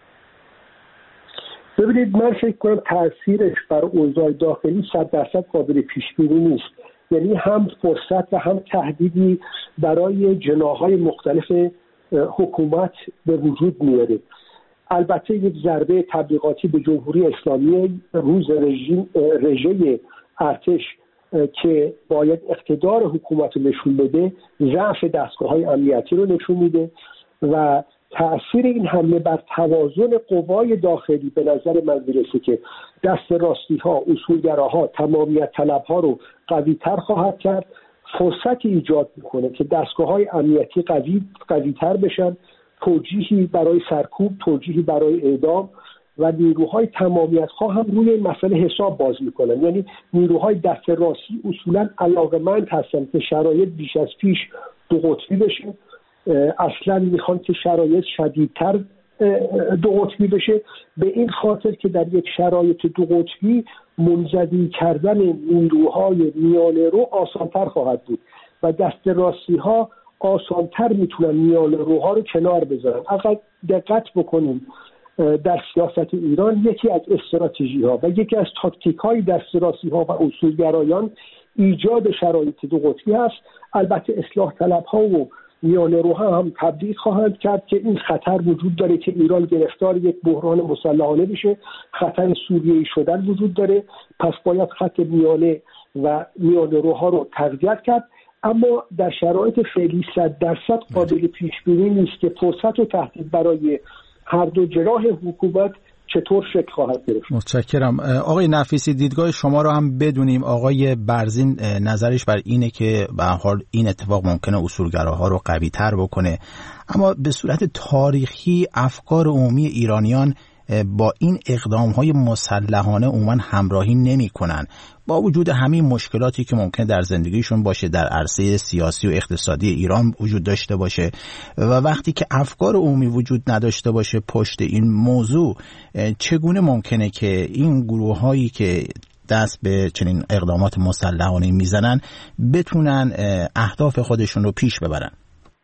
ببینید، من فکر کنم تاثیرش بر اوضاع داخلی صد درصد قابل پیش بینی نیست. یعنی هم فرصت و هم تهدیدی برای جناح‌های مختلف حکومت به وجود میاره. البته یک ضربه تبلیغاتی به جمهوری اسلامی روز رژیم رژه ارتش که باید اقتدار حکومت رو نشون بده، ضعف دستگاه‌های امنیتی رو نشون میده و تأثیر این حمله بر توازن قوای داخلی به نظر من میرسه که دست راستی ها، اصولگراها، تمامیت طلب ها رو قوی تر خواهد کرد. فرصتی ایجاد میکنه که دستگاه‌های امنیتی قوی قوی تر بشن، توجیهی برای سرکوب، توجیهی برای اعدام و نیروهای تمامیت خواه هم روی این مسئله حساب باز میکنن. یعنی نیروهای دست راستی اصولا علاقه‌مند هستن که شرایط بیش از پیش دو قطبی بشه، اصلا میخوان که شرایط شدیدتر دو قطبی بشه، به این خاطر که در یک شرایط دو قطبی منزوی کردن نیروهای میانه رو آسانتر خواهد بود و دست راستی ها آسانتر میتونن میانه روها رو کنار بذارن. اگر دقت بکنیم در سیاست ایران یکی از استراتژی ها و یکی از تاکتیک های دست راستی ها و اصولگرایان ایجاد شرایط دو قطبی هست. البته اصلاح طلب ها و میانه روها هم تبدیل خواهند کرد که این خطر وجود داره که ایران گرفتار یک بحران مسلحانه بشه، خطر سوریه‌ای شدن وجود داره، پس باید خط میانه و میانه روها رو تقویت کرد. اما در شرایط فعلی صد درصد قابل پیش بینی نیست که فرصت و تهدید برای هر دو جناح حکومت چطور شکل خواهد گرفت. متشکرم. آقای نفیسی، دیدگاه شما رو هم بدونیم. آقای برزین نظرش بر اینه که به هر حال این اتفاق ممکنه اصولگراها رو قوی تر بکنه، اما به صورت تاریخی افکار عمومی ایرانیان با این اقدام‌های مسلحانه عموما همراهی نمی‌کنن، با وجود همین مشکلاتی که ممکن در زندگیشون باشه، در عرصه سیاسی و اقتصادی ایران وجود داشته باشه. و وقتی که افکار عمومی وجود نداشته باشه پشت این موضوع، چگونه ممکنه که این گروه‌هایی که دست به چنین اقدامات مسلحانه میزنن بتونن اهداف خودشون رو پیش ببرن؟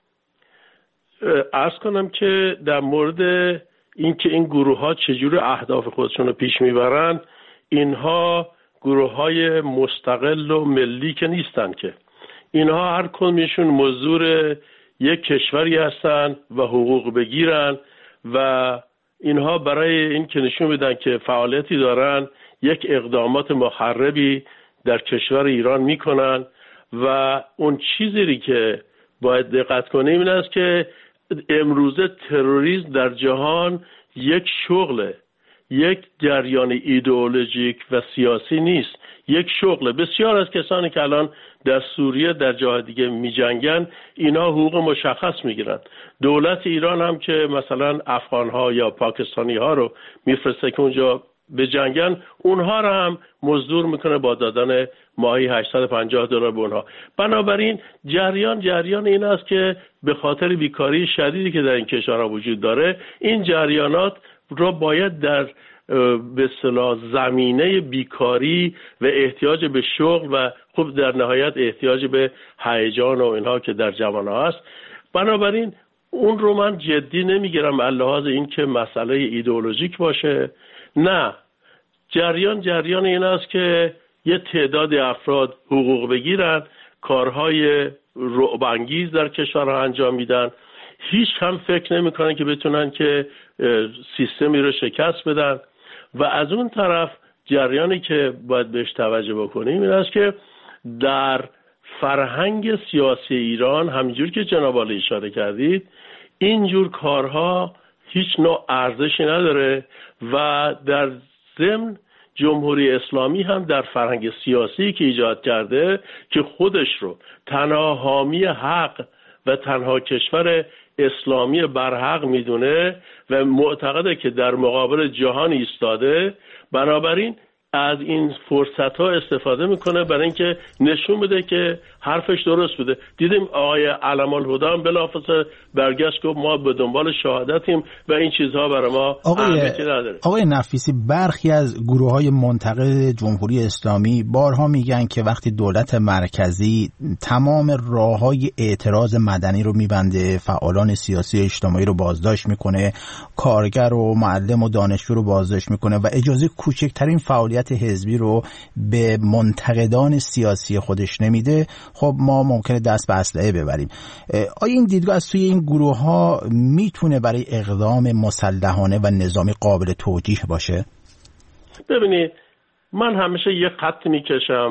عرض کنم که در مورد اینکه این گروه ها چجور اهداف خودشون رو پیش میبرن، اینها گروه های مستقل و ملی که نیستن، که اینها هر کدومشون مزدور یک کشوری هستن و حقوق بگیرن و اینها برای این که نشون بدن که فعالیتی دارن یک اقدامات مخربی در کشور ایران میکنن. و اون چیزی که باید دقت کنیم این است که امروزه تروریسم در جهان یک شغله، یک جریان ایدئولوژیک و سیاسی نیست، یک شغله. بسیار از کسانی که الان در سوریه در جاهای دیگه می جنگن، اینا حقوق مشخص می گیرن. دولت ایران هم که مثلا افغانها یا پاکستانی ها رو میفرسته که اونجا به جنگن، اونها رو هم مزدور میکنه با دادن ماهی هشتصد و پنجاه دلار به اونها. بنابراین جریان جریان این است که به خاطر بیکاری شدیدی که در این کشورها وجود داره، این جریانات را باید در به اصطلاح زمینه بیکاری و احتیاج به شغل و خب در نهایت احتیاج به هیجان و اینها که در جوانها هست، بنابراین اون رو من جدی نمیگیرم اللحاظ این که مسئله ایدئولوژیک باشه. نه، جریان جریان این است که یه تعداد افراد حقوق بگیرن، کارهای رعب‌انگیز در کشورها انجام میدن، هیچ هم فکر نمیکنن که بتونن که سیستمی رو شکست بدن. و از اون طرف جریانی که باید بهش توجه بکنیم این است که در فرهنگ سیاسی ایران، همینجور که جناب عالی اشاره کردید، اینجور کارها هیچ نوع ارزشی نداره و در ضمن جمهوری اسلامی هم در فرهنگ سیاسی که ایجاد کرده که خودش رو تنها حامی حق و تنها کشور اسلامی برحق میدونه و معتقده که در مقابل جهان ایستاده، بنابراین از این فرصت ها استفاده میکنه برای اینکه نشون بده که حرفش درست بوده. دیدیم آقای علم الهدی هم بلافاصله برگشت گفت ما به دنبال شهادتیم و این چیزها برای ما اهمیتی نداره. آقای نفیسی، برخی از گروه های منتقد جمهوری اسلامی بارها میگن که وقتی دولت مرکزی تمام راههای اعتراض مدنی رو میبنده، فعالان سیاسی اجتماعی رو بازداشت میکنه، کارگر و معلم و دانشجو رو بازداشت میکنه و اجازه کوچکترین فعالیت حزبی رو به منتقدان سیاسی خودش نمیده، خب ما ممکنه دست به اسلحه ببریم. آیا این دیدگاه از توی این گروه ها میتونه برای اقدام مسلحانه و نظامی قابل توجیه باشه؟ ببینید، من همیشه یه خط میکشم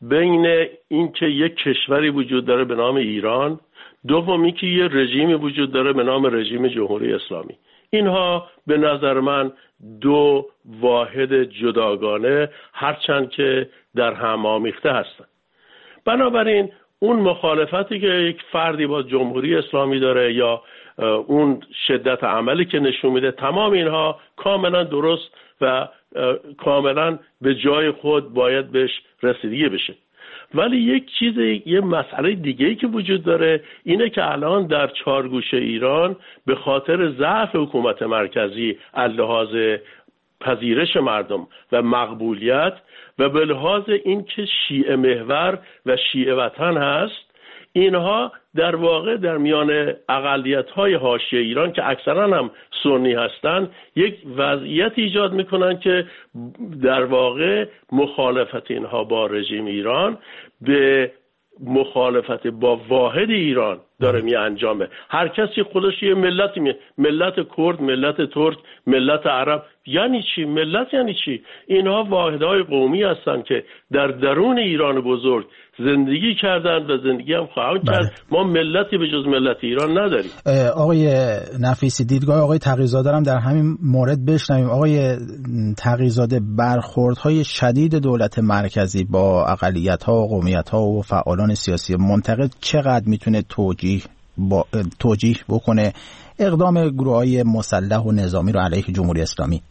بین اینکه یک کشوری وجود داره به نام ایران، دوم اینکه یه رژیمی وجود داره به نام رژیم جمهوری اسلامی. اینها به نظر من دو واحد جداگانه هرچند که در هم آمیخته هستند. بنابراین اون مخالفتی که یک فردی با جمهوری اسلامی داره یا اون شدت عملی که نشون میده، تمام اینها کاملا درست و کاملا به جای خود باید بهش رسیدگی بشه. ولی یک چیز، یه مسئله دیگه‌ای که وجود داره اینه که الان در چارگوشه ایران به خاطر ضعف حکومت مرکزی از لحاظ پذیرش مردم و مقبولیت و به لحاظ این که شیعه محور و شیعه وطن هست، اینها در واقع در میان اقلیت‌های حاشیه ایران که اکثرا هم سنی هستند یک وضعیت ایجاد میکنن که در واقع مخالفت اینها با رژیم ایران به مخالفت با واحد ایران داره می انجامه. هر کسی خودش یه ملتی می ملت کرد، ملت ترک، ملت عرب. یعنی چی ملت؟ یعنی چی؟ اینها واحدهای قومی هستن که در درون ایران بزرگ زندگی کردن و زندگی هم خواهند کرد. ما ملتی به جز ملت ایران نداریم. آقای نفیسی، دیدگاه آقای تقی‌زاده هم در همین مورد بشنویم. آقای تقی‌زاده، برخوردهای شدید دولت مرکزی با اقلیت‌ها و قومیت‌ها و فعالان سیاسی منتقد چقدر میتونه توجیه با توجیه بکنه اقدام گروه‌های مسلح و نظامی رو علیه جمهوری اسلامی؟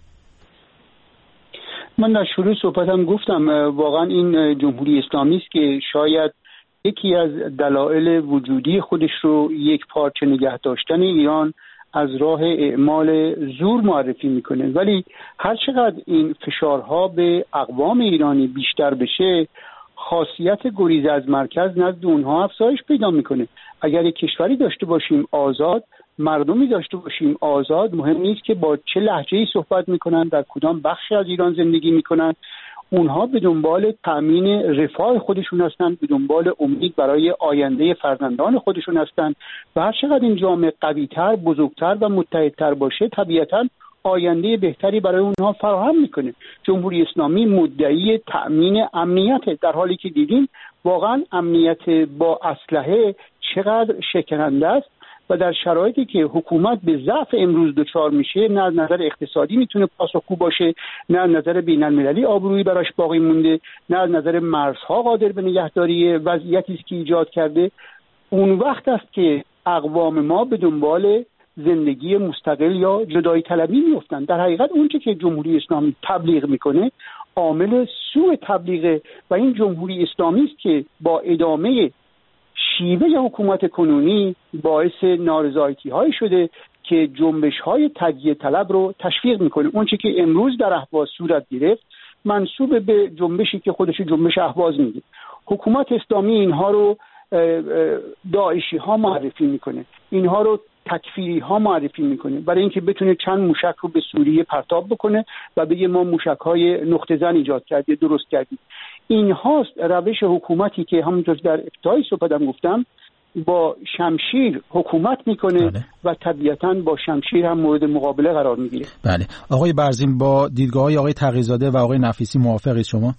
من در شروع صحبتم گفتم واقعا این جمهوری اسلامی است که شاید یکی از دلایل وجودی خودش رو یک پارچه نگه داشتن ایران از راه اعمال زور معرفی میکنه. ولی هر چقدر این فشارها به اقوام ایرانی بیشتر بشه، خاصیت گریز از مرکز نزد اونها افزایش پیدا میکنه. اگر یک کشوری داشته باشیم آزاد، مردمی داشته باشیم آزاد، مهم نیست که با چه لهجه‌ای صحبت میکنن، در کدام بخشی از ایران زندگی میکنن، اونها به دنبال تأمین رفاه خودشون هستن، به دنبال امید برای آینده فرزندان خودشون هستن و هر چقدر این جامعه قوی‌تر، بزرگتر و متحدتر باشه طبیعتاً آینده بهتری برای اونها فراهم میکنه. جمهوری اسلامی مدعی تأمین امنیت، در حالی که دیدیم واقعا امنیت با اسلحه چقدر شکننده است و در شرایطی که حکومت به ضعف امروز دچار میشه، نه از نظر اقتصادی میتونه پاسخگو باشه، نه از نظر بین المللی آبرویی براش باقی مونده، نه از نظر مرزها قادر به نگهداری وضعیتی است که ایجاد کرده. اون وقت است که اقوام ما به دنبال زندگی مستقل یا جدایی طلبی میفتن. در حقیقت اونچه که جمهوری اسلامی تبلیغ میکنه عامل سوء تبلیغ و این جمهوری اسلامی است که با ادامه شیوه حکومت کنونی باعث نارضایتی های شده که جنبش های تجزیه طلب رو تشویق میکنه. اونچه که امروز در اهواز صورت گرفت منسوب به جنبشی که خودش جنبش اهواز میگه. حکومت اسلامی اینها رو داعشی ها معرفی میکنه، اینها رو تکفیری ها معرفی میکنه برای اینکه بتونه چند موشک رو به سوریه پرتاب بکنه و بگه ما موشک های نقطه زن ایجاد کردیم، درست کردیم. این هاست روش حکومتی که همونطور در ابتدای صحبتم گفتم با شمشیر حکومت میکنه. بله. و طبیعتاً با شمشیر هم مورد مقابله قرار میگیره. بله. آقای برزین، با دیدگاه‌های آقای تقی‌زاده و آقای نفیسی موافقید شما؟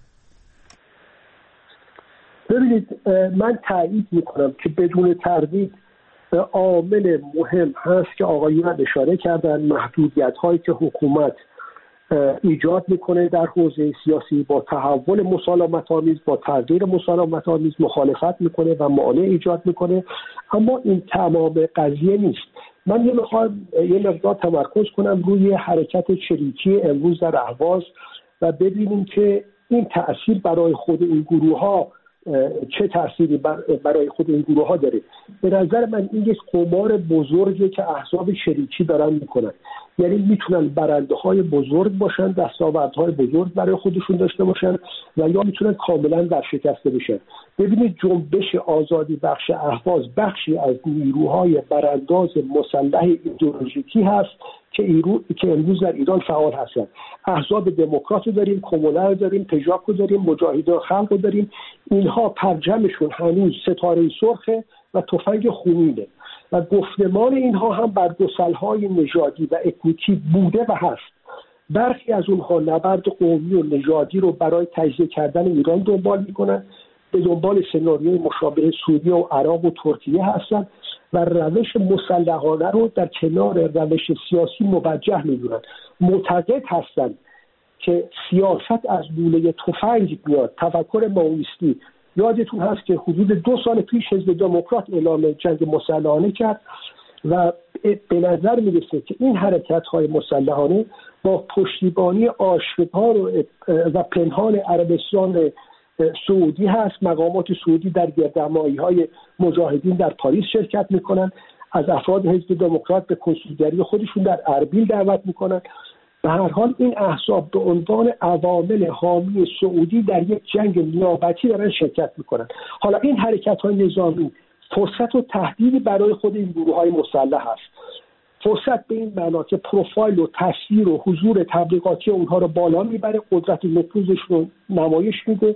ببینید، من تایید میکنم که بدون تردید عامل مهم هست که آقایون اشاره کردن، محدودیت هایی که حکومت ایجاد میکنه در حوزه سیاسی، با تحول مسالمت آمیز، با تغییر مسالمت آمیز مخالفت میکنه و معانع ایجاد میکنه. اما این تمام قضیه نیست. من یه میخوام یه مقدار تمرکز کنم روی حرکت چریکی امروز در اهواز و ببینیم که این تأثیر برای خود این گروه ها چه تأثیری برای خود این گروه ها داره. به نظر من این یک قمار بزرگی که احزاب شریکی دارن میکنن، یعنی میتونن برنده های بزرگ باشن، دستاوردهای بزرگ برای خودشون داشته باشن و یا میتونن کاملا ورشکسته بشن. ببینید جنبش آزادی بخش اهواز بخشی از نیروهای برانداز مسلح ایدئولوژیکی هست که ایرو... که امروز در ایران فعال هستند. احزاب دموکرات رو داریم، کمونر رو داریم، پژاک رو داریم، مجاهدین خلق رو داریم. اینها پرچمشون هنوز ستاره سرخه و تفنگ خونینه و گفتمان اینها هم بر گسل‌های نژادی و اتنیکی بوده و هست. برخی از اونها نبرد قومی و نژادی رو برای تجزیه کردن ایران دنبال میکنن، به دنبال سناریوی مشابه سوریه و عراق و ترکیه هستند و روش مسلحانه رو در کنار روش سیاسی موجه می‌دونن. معتقد هستند که سیاست از لوله تفنگ میاد. تفکر مائویستی، یادتون هست که حدود دو سال پیش حزب دموکرات اعلام جنگ مسلحانه کرد و به نظر میرسه که این حرکت‌های مسلحانه با پشتیبانی آشکار و پنهان عربستان سعودی هست. مقامات سعودی در گردهمایی‌های مجاهدین در پاریس شرکت میکنن، از افراد حزب دموکرات به کنسولگری خودشون در اربیل دعوت میکنن. به هر حال این احزاب به عنوان عوامل حامی سعودی در یک جنگ نیابتی دارن شرکت میکنن. حالا این حرکت‌های نظامی فرصت و تهدیدی برای خود این گروه‌های مسلح هست. فرصت به این معنا که پروفایل و تصویر و حضور تبلیغاتی اونها رو بالا میبره، قدرت نفوذش رو نمایش میده.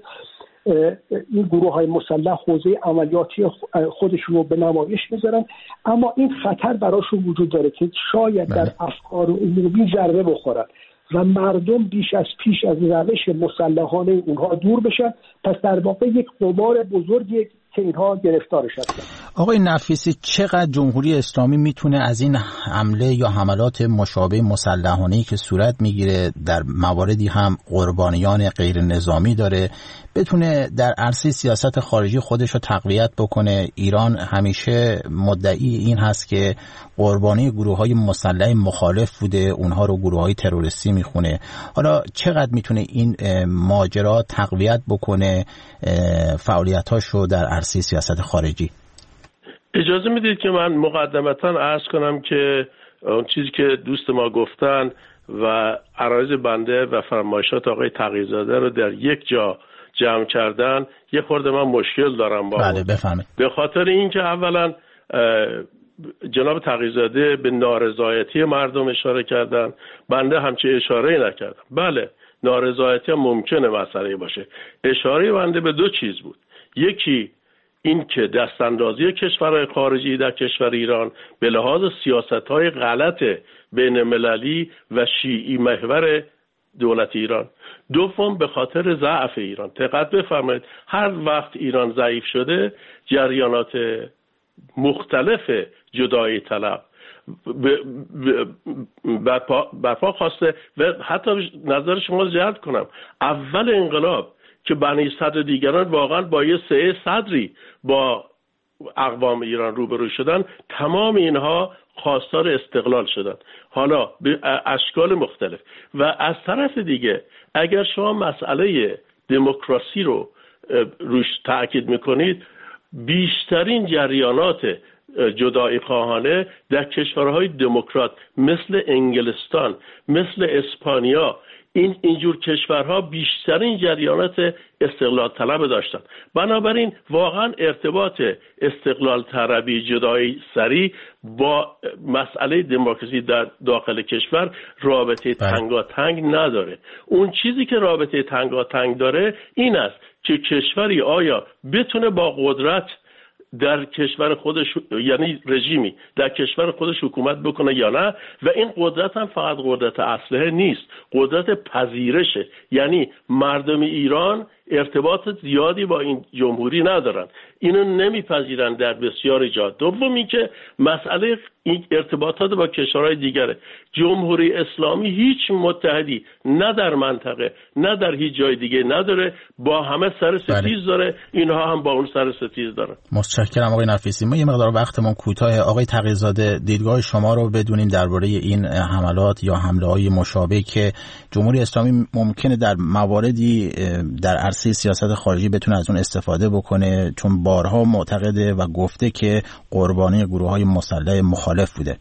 این گروه‌های مسلح حوزه عملیاتی خودشون رو به نمایش میذارن، اما این خطر براشون وجود داره که شاید در افکار عمومی ضربه بخورن و مردم بیش از پیش از روش مسلحانه اونها دور بشن. پس در واقع یک قمار بزرگی که اینها گرفتارش هستن. آقای نفیسی، چقدر جمهوری اسلامی میتونه از این حمله یا حملات مشابه مسلحانه‌ای که صورت میگیره در مواردی هم قربانیان غیر نظامی داره بتونه در عرصه سیاست خارجی خودش رو تقویت بکنه؟ ایران همیشه مدعی این هست که قربانی گروه‌های مسلح مخالف بوده، اونها رو گروه‌های تروریستی میخونه. حالا چقدر میتونه این ماجرا تقویت بکنه فعالیت‌هاش رو در عرصه سیاست خارجی؟ اجازه میدید که من مقدمتاً عرض کنم که اون چیزی که دوست ما گفتن و عرایض بنده و فرمایشات آقای تقی‌زاده رو در یک جا جمع کردن یه خورده من مشکل دارم با بله بفهمید. به خاطر اینکه اولا جناب تقی‌زاده به نارضایتی مردم اشاره کردن، بنده همچه اشاره‌ای نکردم. بله نارضایتی هم ممکنه مسئله باشه. اشاره بنده به دو چیز بود. یکی این که دستاندازی کشورهای خارجی در کشور ایران به لحاظ سیاست‌های غلط بین المللی و شیعی محور دولت ایران. دوم به خاطر ضعف ایران. دقت بفرمایید هر وقت ایران ضعیف شده جریانات مختلف جدایی طلب برپا خواسته و حتی نظر شما جلب کنم اول انقلاب که بنی صدر دیگران واقعا با یه سه صدری با اقوام ایران روبرو شدن، تمام اینها خواستار استقلال شدن، حالا به اشکال مختلف. و از طرف دیگه اگر شما مسئله دموکراسی رو روش تأکید میکنید، بیشترین جریانات جدایی خواهانه در کشورهای دموکرات مثل انگلستان، مثل اسپانیا، این اینجور کشورها بیشترین جریانات استقلال طلب داشتن. بنابراین واقعا ارتباط استقلال طلبی جدایی سریع با مسئله دموکراسی در داخل کشور رابطه تنگاتنگ نداره. اون چیزی که رابطه تنگاتنگ داره این است که کشوری آیا بتونه با قدرت در کشور خودش، یعنی رژیمی در کشور خودش حکومت بکنه یا نه. و این قدرت هم فقط قدرت اسلحه نیست، قدرت پذیرشه. یعنی مردم ایران ارتباط زیادی با این جمهوری ندارن، اینو نمیپذیرن در بسیاری جا. دومی که مسئله این ارتباطات با کشورهای دیگره. جمهوری اسلامی هیچ متحدی نه در منطقه نه در هیچ جای دیگه نداره، با همه سر ستیز داره، اینها هم با اون سر ستیز دارن. متشکرم آقای نفیسی. ما یه مقدار وقتمون کوتاه. آقای تقی‌زاده دیدگاه شما رو بدونیم درباره این حملات یا حمله‌های مشابه که جمهوری اسلامی ممکنه در مواردی در عرصه سیاست خارجی بتونه از اون استفاده بکنه، چون بارها معتقده و گفته که قربانی گروه‌های مسلح مخالف بوده.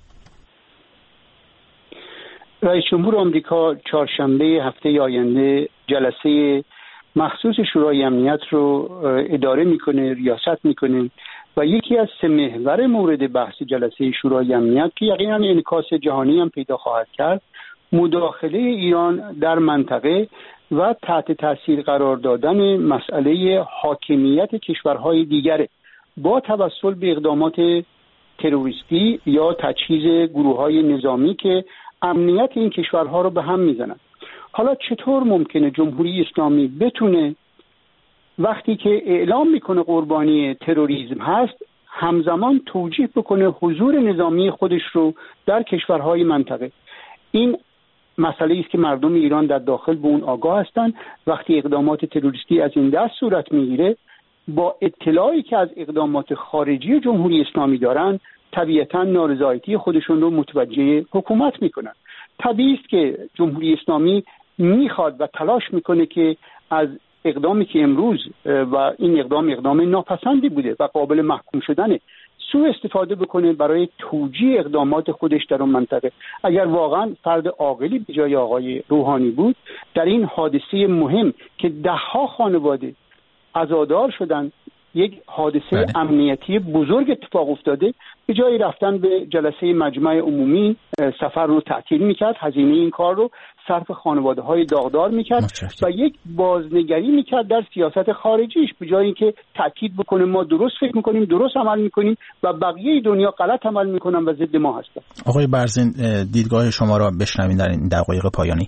رئیس جمهور آمریکا چهارشنبه هفته آینده جلسه مخصوص شورای امنیت رو اداره میکنه، ریاست میکنه و یکی از سه محور مورد بحث جلسه شورای امنیت که یقینا انعکاس جهانی هم پیدا خواهد کرد، مداخله ایران در منطقه و تحت تاثیر قرار دادن مسئله حاکمیت کشورهای دیگره با توسل به اقدامات تروریستی یا تجهیز گروه‌های نظامی که امنیت این کشورها رو به هم میزنن. حالا چطور ممکنه جمهوری اسلامی بتونه وقتی که اعلام میکنه قربانی تروریسم هست، همزمان توجیه بکنه حضور نظامی خودش رو در کشورهای منطقه. این مسئله است که مردم ایران در داخل به اون آگاه هستند. وقتی اقدامات تروریستی از این دست صورت میگیره، با اطلاعی که از اقدامات خارجی جمهوری اسلامی دارن، طبیعتاً نارضایتی خودشون رو متوجه حکومت میکنن. طبیعی است که جمهوری اسلامی میخواد و تلاش میکنه که از اقدامی که امروز و این اقدام اقدام ناپسندی بوده و قابل محکوم شدنه، سوء استفاده بکنه برای توجیه اقدامات خودش در اون منطقه. اگر واقعا فرد عاقلی به جای آقای روحانی بود، در این حادثه مهم که دهها خانواده عزادار شدن، یک حادثه بله. امنیتی بزرگ اتفاق افتاده، به جای رفتن به جلسه مجمع عمومی سفر رو تعطیل میکرد، هزینه این کار رو صرف خانواده های داغدار میکرد و یک بازنگری میکرد در سیاست خارجیش، به جای اینکه تاکید بکنه ما درست فکر میکنیم، درست عمل میکنیم و بقیه دنیا غلط عمل میکنن و ضد ما هستن. آقای برزین، دیدگاه شما را بشنویم در این دقایق پایانی.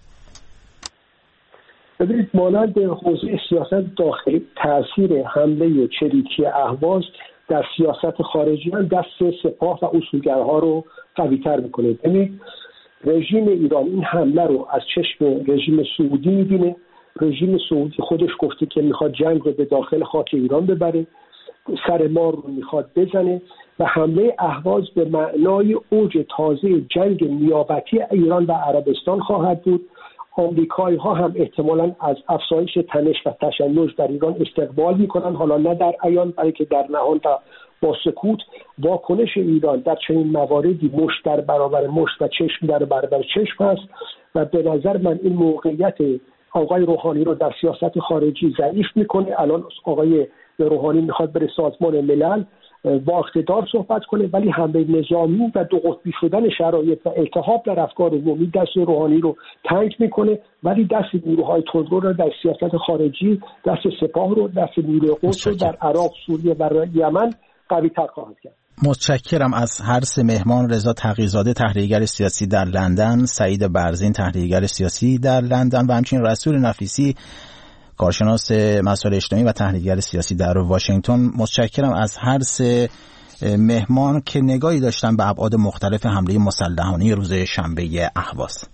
ببینید، مانند حوزه سیاست داخلی، تاثیر حمله چریکی اهواز در سیاست خارجی هم دست سپاه و اصولگرها رو قوی‌تر میکنه. ببینید، رژیم ایران این حمله رو از چشم رژیم سعودی میبینه. رژیم سعودی خودش گفته که میخواد جنگ رو به داخل خاک ایران ببره، سر ما رو میخواد بزنه و حمله اهواز به معنای اوج تازه جنگ نیابتی ایران و عربستان خواهد بود. آمریکایی ها هم احتمالاً از افزایش تنش و تشنج در ایران استقبال میکنن، حالا نه در عیان بلکه در نهان و با سکوت. واکنش ایران در چنین مواردی مشت در برابر مشت و چشم در برابر چشم است و به نظر من این موقعیت آقای روحانی رو در سیاست خارجی ضعیف میکنه. الان آقای روحانی میخواد بره سازمان ملل با اقتدار صحبت کنه، ولی حمله نظامی و دو قطبی شدن شرایط و التهاب در افکار عمومی دست روحانی رو تنگ میکنه، ولی دست نیروهای تندرو رو در سیاست خارجی، دست سپاه رو، دست نیروی قدس رو در عراق، سوریه و یمن قوی تر خواهد کرد. متشکرم از هر سه مهمان: رضا تقی‌زاده، تحلیلگر سیاسی در لندن، سعید برزین، تحلیلگر سیاسی در لندن و همچنین رسول نفیسی، کارشناس مسائل اجتماعی و تحلیلگر سیاسی در واشنگتن. متشکرم از هر سه مهمان که نگاهی داشتن به ابعاد مختلف حمله مسلحانه روز شنبه اهواز.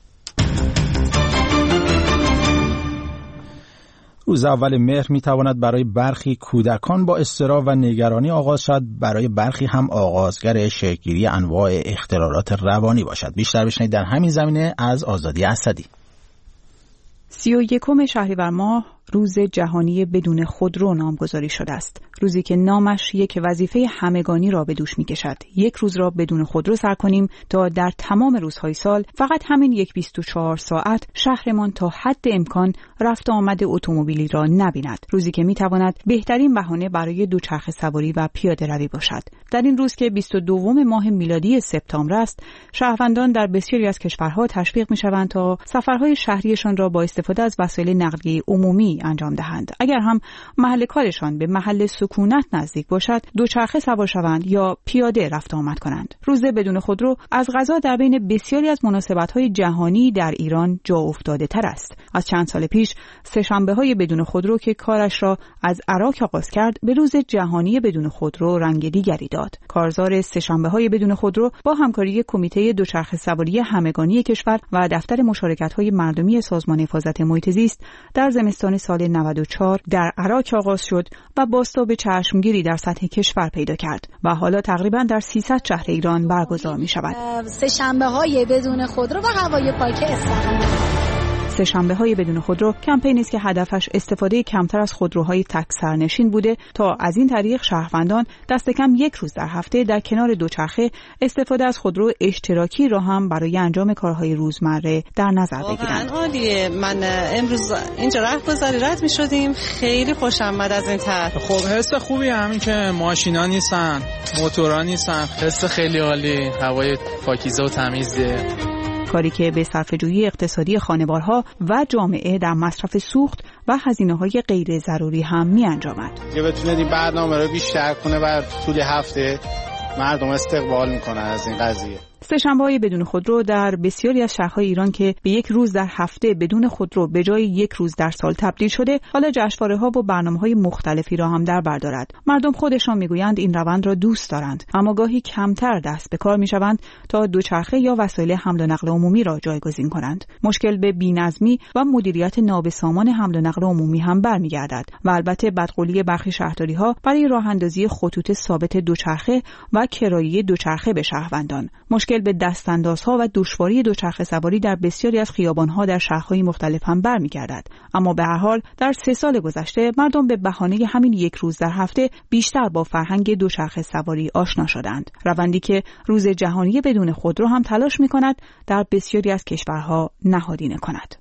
روز اول مهر میتواند برای برخی کودکان با اضطراب و نگرانی آغاز شد، برای برخی هم آغازگر شکل‌گیری انواع اختلالات روانی باشد. بیشتر بشنوید در همین زمینه از آزادی اسدی. سی و یکم شهریور ماه روز جهانی بدون خودرو نامگذاری شده است. روزی که نامش یک وظیفه همگانی را به دوش می‌کشد. یک روز را بدون خودرو سر کنیم تا در تمام روزهای سال فقط همین یک بیست و چهار ساعت شهرمان تا حد امکان رفت آمد اتومبیلی را نبیند. روزی که می‌تواند بهترین بهانه برای دوچرخه سواری و پیاده روی باشد. در این روز که بیست و دوم ماه میلادی سپتامبر است، شهروندان در بسیاری از کشورها تشویق می‌شوند تا سفرهای شهریشان را با استفاده از وسایل نقلیه عمومی انجام دهند. اگر هم محل کارشان به محل سکونت نزدیک باشد، دوچرخه سوار شوند یا پیاده رفت آمد کنند. روز بدون خودرو از قضا در بین بسیاری از مناسبت‌های جهانی در ایران جا افتاده تر است. از چند سال پیش سه‌شنبه‌های بدون خودرو که کارش را از عراق آغاز کرد، به روز جهانی بدون خودرو رنگ دیگری داد. کارزار سه‌شنبه‌های بدون خودرو با همکاری کمیته دوچرخه سواری همگانی کشور و دفتر مشارکت‌های مردمی سازمان حفاظت محیط زیست در زمستان سال نود و چهار در عراق آغاز شد و بازتاب چشمگیری در سطح کشور پیدا کرد و حالا تقریبا در سیصد شهر ایران برگزار می شود. سه‌شنبه‌های بدون خودرو و هوای پاک اصفهان. سه‌شنبه‌های بدون خودرو کمپینی است که هدفش استفاده کمتر از خودروهای تک سرنشین بوده تا از این طریق شهروندان دست کم یک روز در هفته در کنار دوچرخه استفاده از خودرو اشتراکی را هم برای انجام کارهای روزمره در نظر بگیرند. عالیه. من امروز اینجا رهگذاری رد می‌شدیم، خیلی خوشم اومد از این طرف. خب حس خوبی همین که ماشینا نیستن، موتورا نیستن، حس خیلی عالی، هوای پاکیزه و تمیزه. کاری که به صرفه‌جویی اقتصادی خانوارها و جامعه در مصرف سوخت و هزینه‌های غیر ضروری هم می‌انجامد. اگه بتونه این برنامه رو بیشتر کنه و طول هفته مردم استقبال میکنن از این قضیه. سه شنبه‌های بدون خودرو در بسیاری از شهرهای ایران که به یک روز در هفته بدون خودرو به جای یک روز در سال تبدیل شده، حالا جشنواره‌ها و برنامه‌های مختلفی را هم در بر دارد. مردم خودشان میگویند این روند را دوست دارند، اما گاهی کمتر دست به کار می‌شوند تا دوچرخه یا وسایل حمل و نقل عمومی را جایگزین کنند. مشکل به بی‌نظمی و مدیریت نابسامان حمل و نقل عمومی هم برمیگردد و البته بدقولی برخی شهرداری‌ها برای راه‌اندازی خطوط ثابت دوچرخه و کرایه دوچرخه به شهروندان. مشکل به دستاندازها و دشواری دوچرخه سواری در بسیاری از خیابان‌ها در شهرهای مختلف هم برمیگردد. اما به هر حال در سه سال گذشته مردم به بهانه همین یک روز در هفته بیشتر با فرهنگ دوچرخه سواری آشنا شدند. روندی که روز جهانی بدون خودرو هم تلاش می‌کند در بسیاری از کشورها نهادینه کند.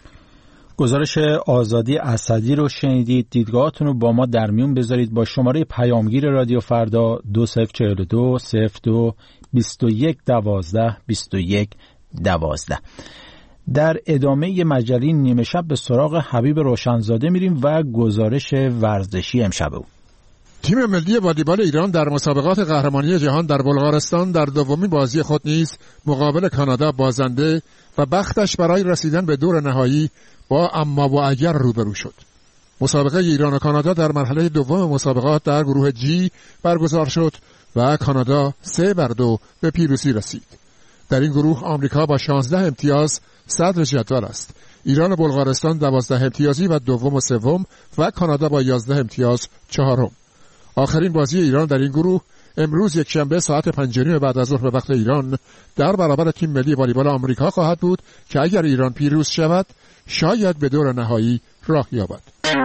گزارش آزادی اسدی رو شنیدید. دیدگاهاتون رو با ما در میون بذارید با شماره پیامگیر رادیو فردا دو صفر چهل و دو صفر دو بیست و یک دوازده بیست و یک دوازده. در ادامه مجله نیمه شب به سراغ حبیب روشنزاده میریم و گزارش ورزشی امشب او. تیم ملی والیبال ایران در مسابقات قهرمانی جهان در بلغارستان در دومین بازی خود نیز مقابل کانادا بازنده و بختش برای رسیدن به دور نهایی با اما و اگر روبرو شد. مسابقه ایران و کانادا در مرحله دوم مسابقات در گروه جی برگزار شد و کانادا سه بر دو به پیروزی رسید. در این گروه آمریکا با شانزده امتیاز صدر جدول است. ایران و بلغارستان دوازده امتیازی و دوم و سوم و کانادا با یازده امتیاز چهارم. آخرین بازی ایران در این گروه امروز یک شنبه ساعت پنج و نیم بعد از ظهر به وقت ایران در برابر تیم ملی والیبال آمریکا خواهد بود که اگر ایران پیروز شود شاید به دور نهایی راه یابد.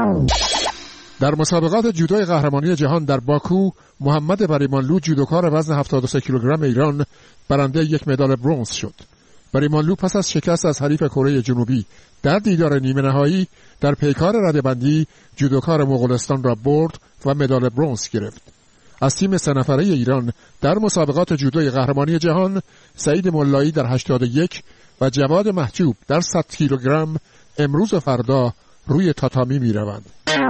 در مسابقات جودوی قهرمانی جهان در باکو محمد بریمانلو جودوکار وزن هفتاد و سه کیلوگرم ایران برنده یک مدال برنز شد. بریمانلو پس از شکست از حریف کره جنوبی در دیدار نیمه نهایی در پیکار رده‌بندی جودوکار مغولستان را برد و مدال برنز گرفت. از تیم سه نفره ایران در مسابقات جودوی قهرمانی جهان سعید ملایی در هشتاد و یک و جواد محجوب در صد کیلوگرم امروز و فردا روی تاتامی می روند.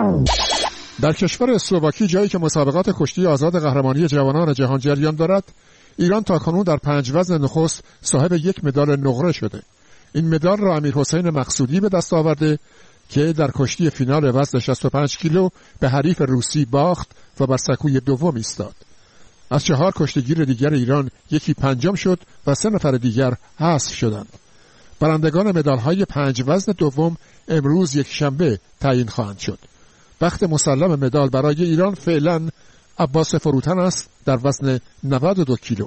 در کشور اسلواکی جایی که مسابقات کشتی آزاد قهرمانی جوانان جهان جریان دارد، ایران تاکنون در پنج وزن نخست صاحب یک مدال نقره شده. این مدال را امیرحسین مقصودی به دست آورده که در کشتی فینال وزن شصت و پنج کیلو به حریف روسی باخت و بر سکوی دوم ایستاد. از چهار کشتیگیر دیگر ایران یکی پنجم شد و سه نفر دیگر حذف شدند. برندگان مدال‌های پنج وزن دوم امروز یک شنبه تعیین خواهند شد. وقت مسلم مدال برای ایران فعلا عباس فروتن است در وزن نود و دو کیلو.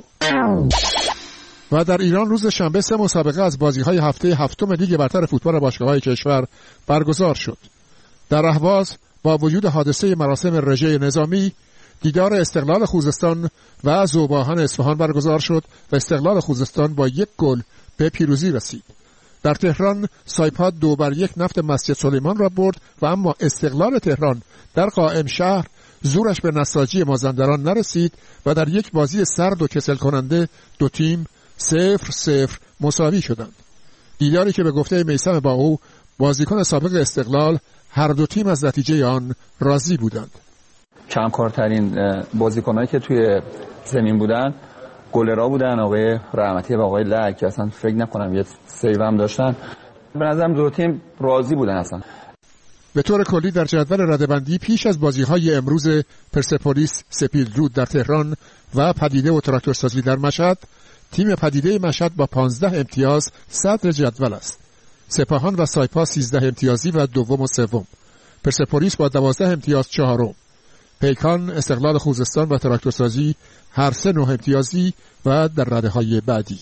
و در ایران روز شنبه سه مسابقه از بازی‌های هفته هفتم لیگ برتر فوتبال باشگاه‌های کشور برگزار شد. در اهواز با وجود حادثه مراسم رژه نظامی دیدار استقلال خوزستان و ذوباهن اصفهان برگزار شد و استقلال خوزستان با یک گل به پیروزی رسید. در تهران سایپا دو بر یک نفت مسجد سلیمان را برد و اما استقلال تهران در قائم شهر زورش به نساجی مازندران نرسید و در یک بازی سرد و کسل کننده دو تیم صفر صفر مساوی شدند. دیداری که به گفته میثم باهو بازیکن سابق استقلال هر دو تیم از نتیجه آن راضی بودند. کمکارترین بازیکنایی که توی زمین بودن گلرها بودن، آقای رحمتی و آقای لک که اصلا فکر نکنم یه سیو هم داشتن. به نظرم دو تیم راضی بودن اصلا. به طور کلی در جدول رده‌بندی پیش از بازی‌های امروز پرسپولیس سپیدرود در تهران و پدیده و تراکتورسازی در مشهد، تیم پدیده مشهد با پانزده امتیاز صدر جدول است. سپاهان و سایپا سیزده امتیازی و دوم و سوم. پرسپولیس با دوازده امتیاز چهارم. پیکان، استقلال خوزستان و تراکتورسازی هر سه نه امتیازی و در رده‌های بعدی.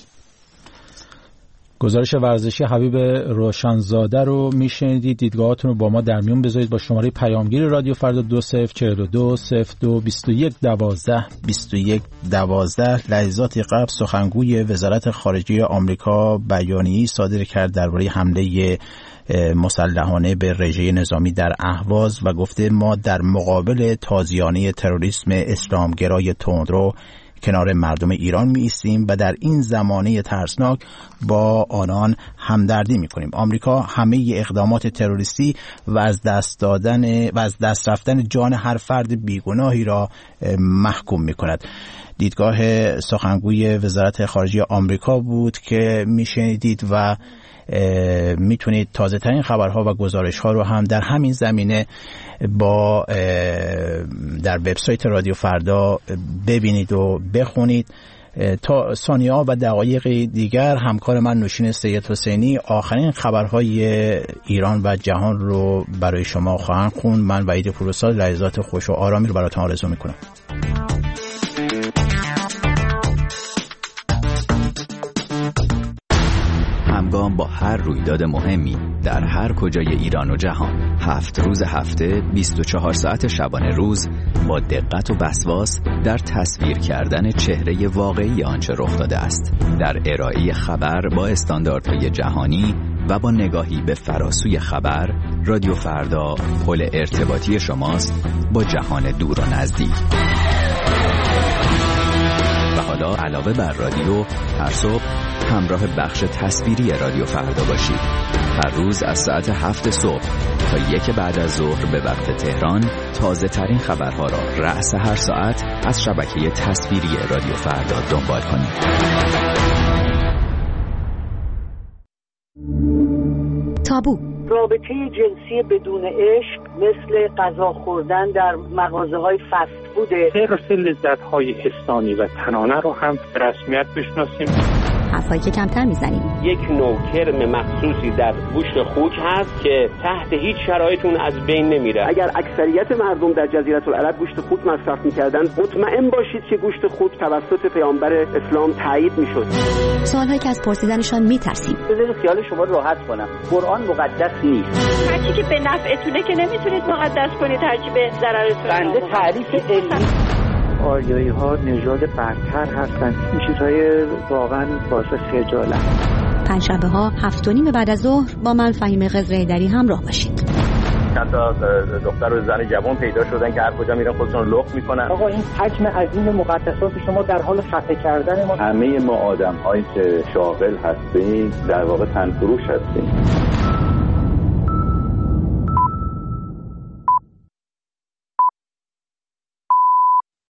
گزارش ورزشی حبیب روشنزاده رو میشنیدید. دیدگاهاتون رو با ما در میون بذارید با شماره پیامگیر رادیو فردا دو صفر چهل و دو صفر دو بیست و یک دوازده بیست و یک دوازده. لحظاتی قبل سخنگوی وزارت خارجه آمریکا بیانیه‌ای صادر کرد درباره حمله مسلحانه به رژه نظامی در اهواز و گفته ما در مقابل تازیانه تروریسم اسلامگرای تندرو کنار مردم ایران می ایستیم و در این زمانه ترسناک با آنان همدردی می کنیم. آمریکا همه اقدامات تروریستی و از دست دادن و از دست رفتن جان هر فرد بیگناهی را محکوم می کند. دیدگاه سخنگوی وزارت خارجه آمریکا بود که میشنیدید و میتونید تازه ترین خبرها و گزارش ها رو هم در همین زمینه با در وبسایت رادیو فردا ببینید و بخونید. تا ثانیه ها و دقایق دیگر همکار من نوشین سید حسینی آخرین خبرهای ایران و جهان رو برای شما خواهند خوند. من وحید پوروساز لحظات خوش و آرامی رو براتون آرزو میکنم. همگام با هر رویداد مهمی در هر کجای ایران و جهان، هفت روز هفته، بیست و چهار ساعت شبانه روز، با دقت و وسواس در تصویر کردن چهره واقعی آنچه رخ داده است، در ارائه خبر با استانداردهای جهانی و با نگاهی به فراسوی خبر، رادیو فردا پل ارتباطی شماست با جهان دور و نزدیک. و حالا علاوه بر رادیو، هر صبح همراه بخش تصویری رادیو فردا باشید. هر روز از ساعت هفت صبح تا یک بعد از ظهر به وقت تهران تازه ترین خبرها را رأس هر ساعت از شبکه تصویری رادیو فردا دنبال کنید. تابو رابطه جنسی بدون عشق مثل غذا خوردن در مغازه‌های فست فوده. سرس لذت‌های حسانی و تنانه رو هم به رسمیت بشناسیم. حرفایی که کمتر میزنیم. یک نوع کرم مخصوصی در گوشت خوک هست که تحت هیچ شرایطی از بین نمیره. اگر اکثریت مردم در جزیره العرب گوشت خوک مصرف میکردن، مطمئن باشید که گوشت خوک توسط پیامبر اسلام تایید میشد. سوالهایی که از پرسیدنشان میترسیم. بذارید خیال شما راحت کنم. قرآن مقدس نیست. هرچی که به نفعتونه که نمیتونید مقدس کنید، هرچی به ضررتونه. بنده تعریف علمی آریایی ها نژاد برتر هستند. این چیزهای واقعا باعث خجالت. پنجشنبه ها هفت و نیم بعد از ظهر با من فهیم قزره‌ایدری همراه باشید. چند تا دختر و زن جوان پیدا شدن که هر کجا میرن خودشون رو لخت میکنن. آقا این حجم عظیم مقدسات شما در حال خفه کردن ما. همه ما آدم هایی که شاغل هستیم در واقع تنفروش هستیم.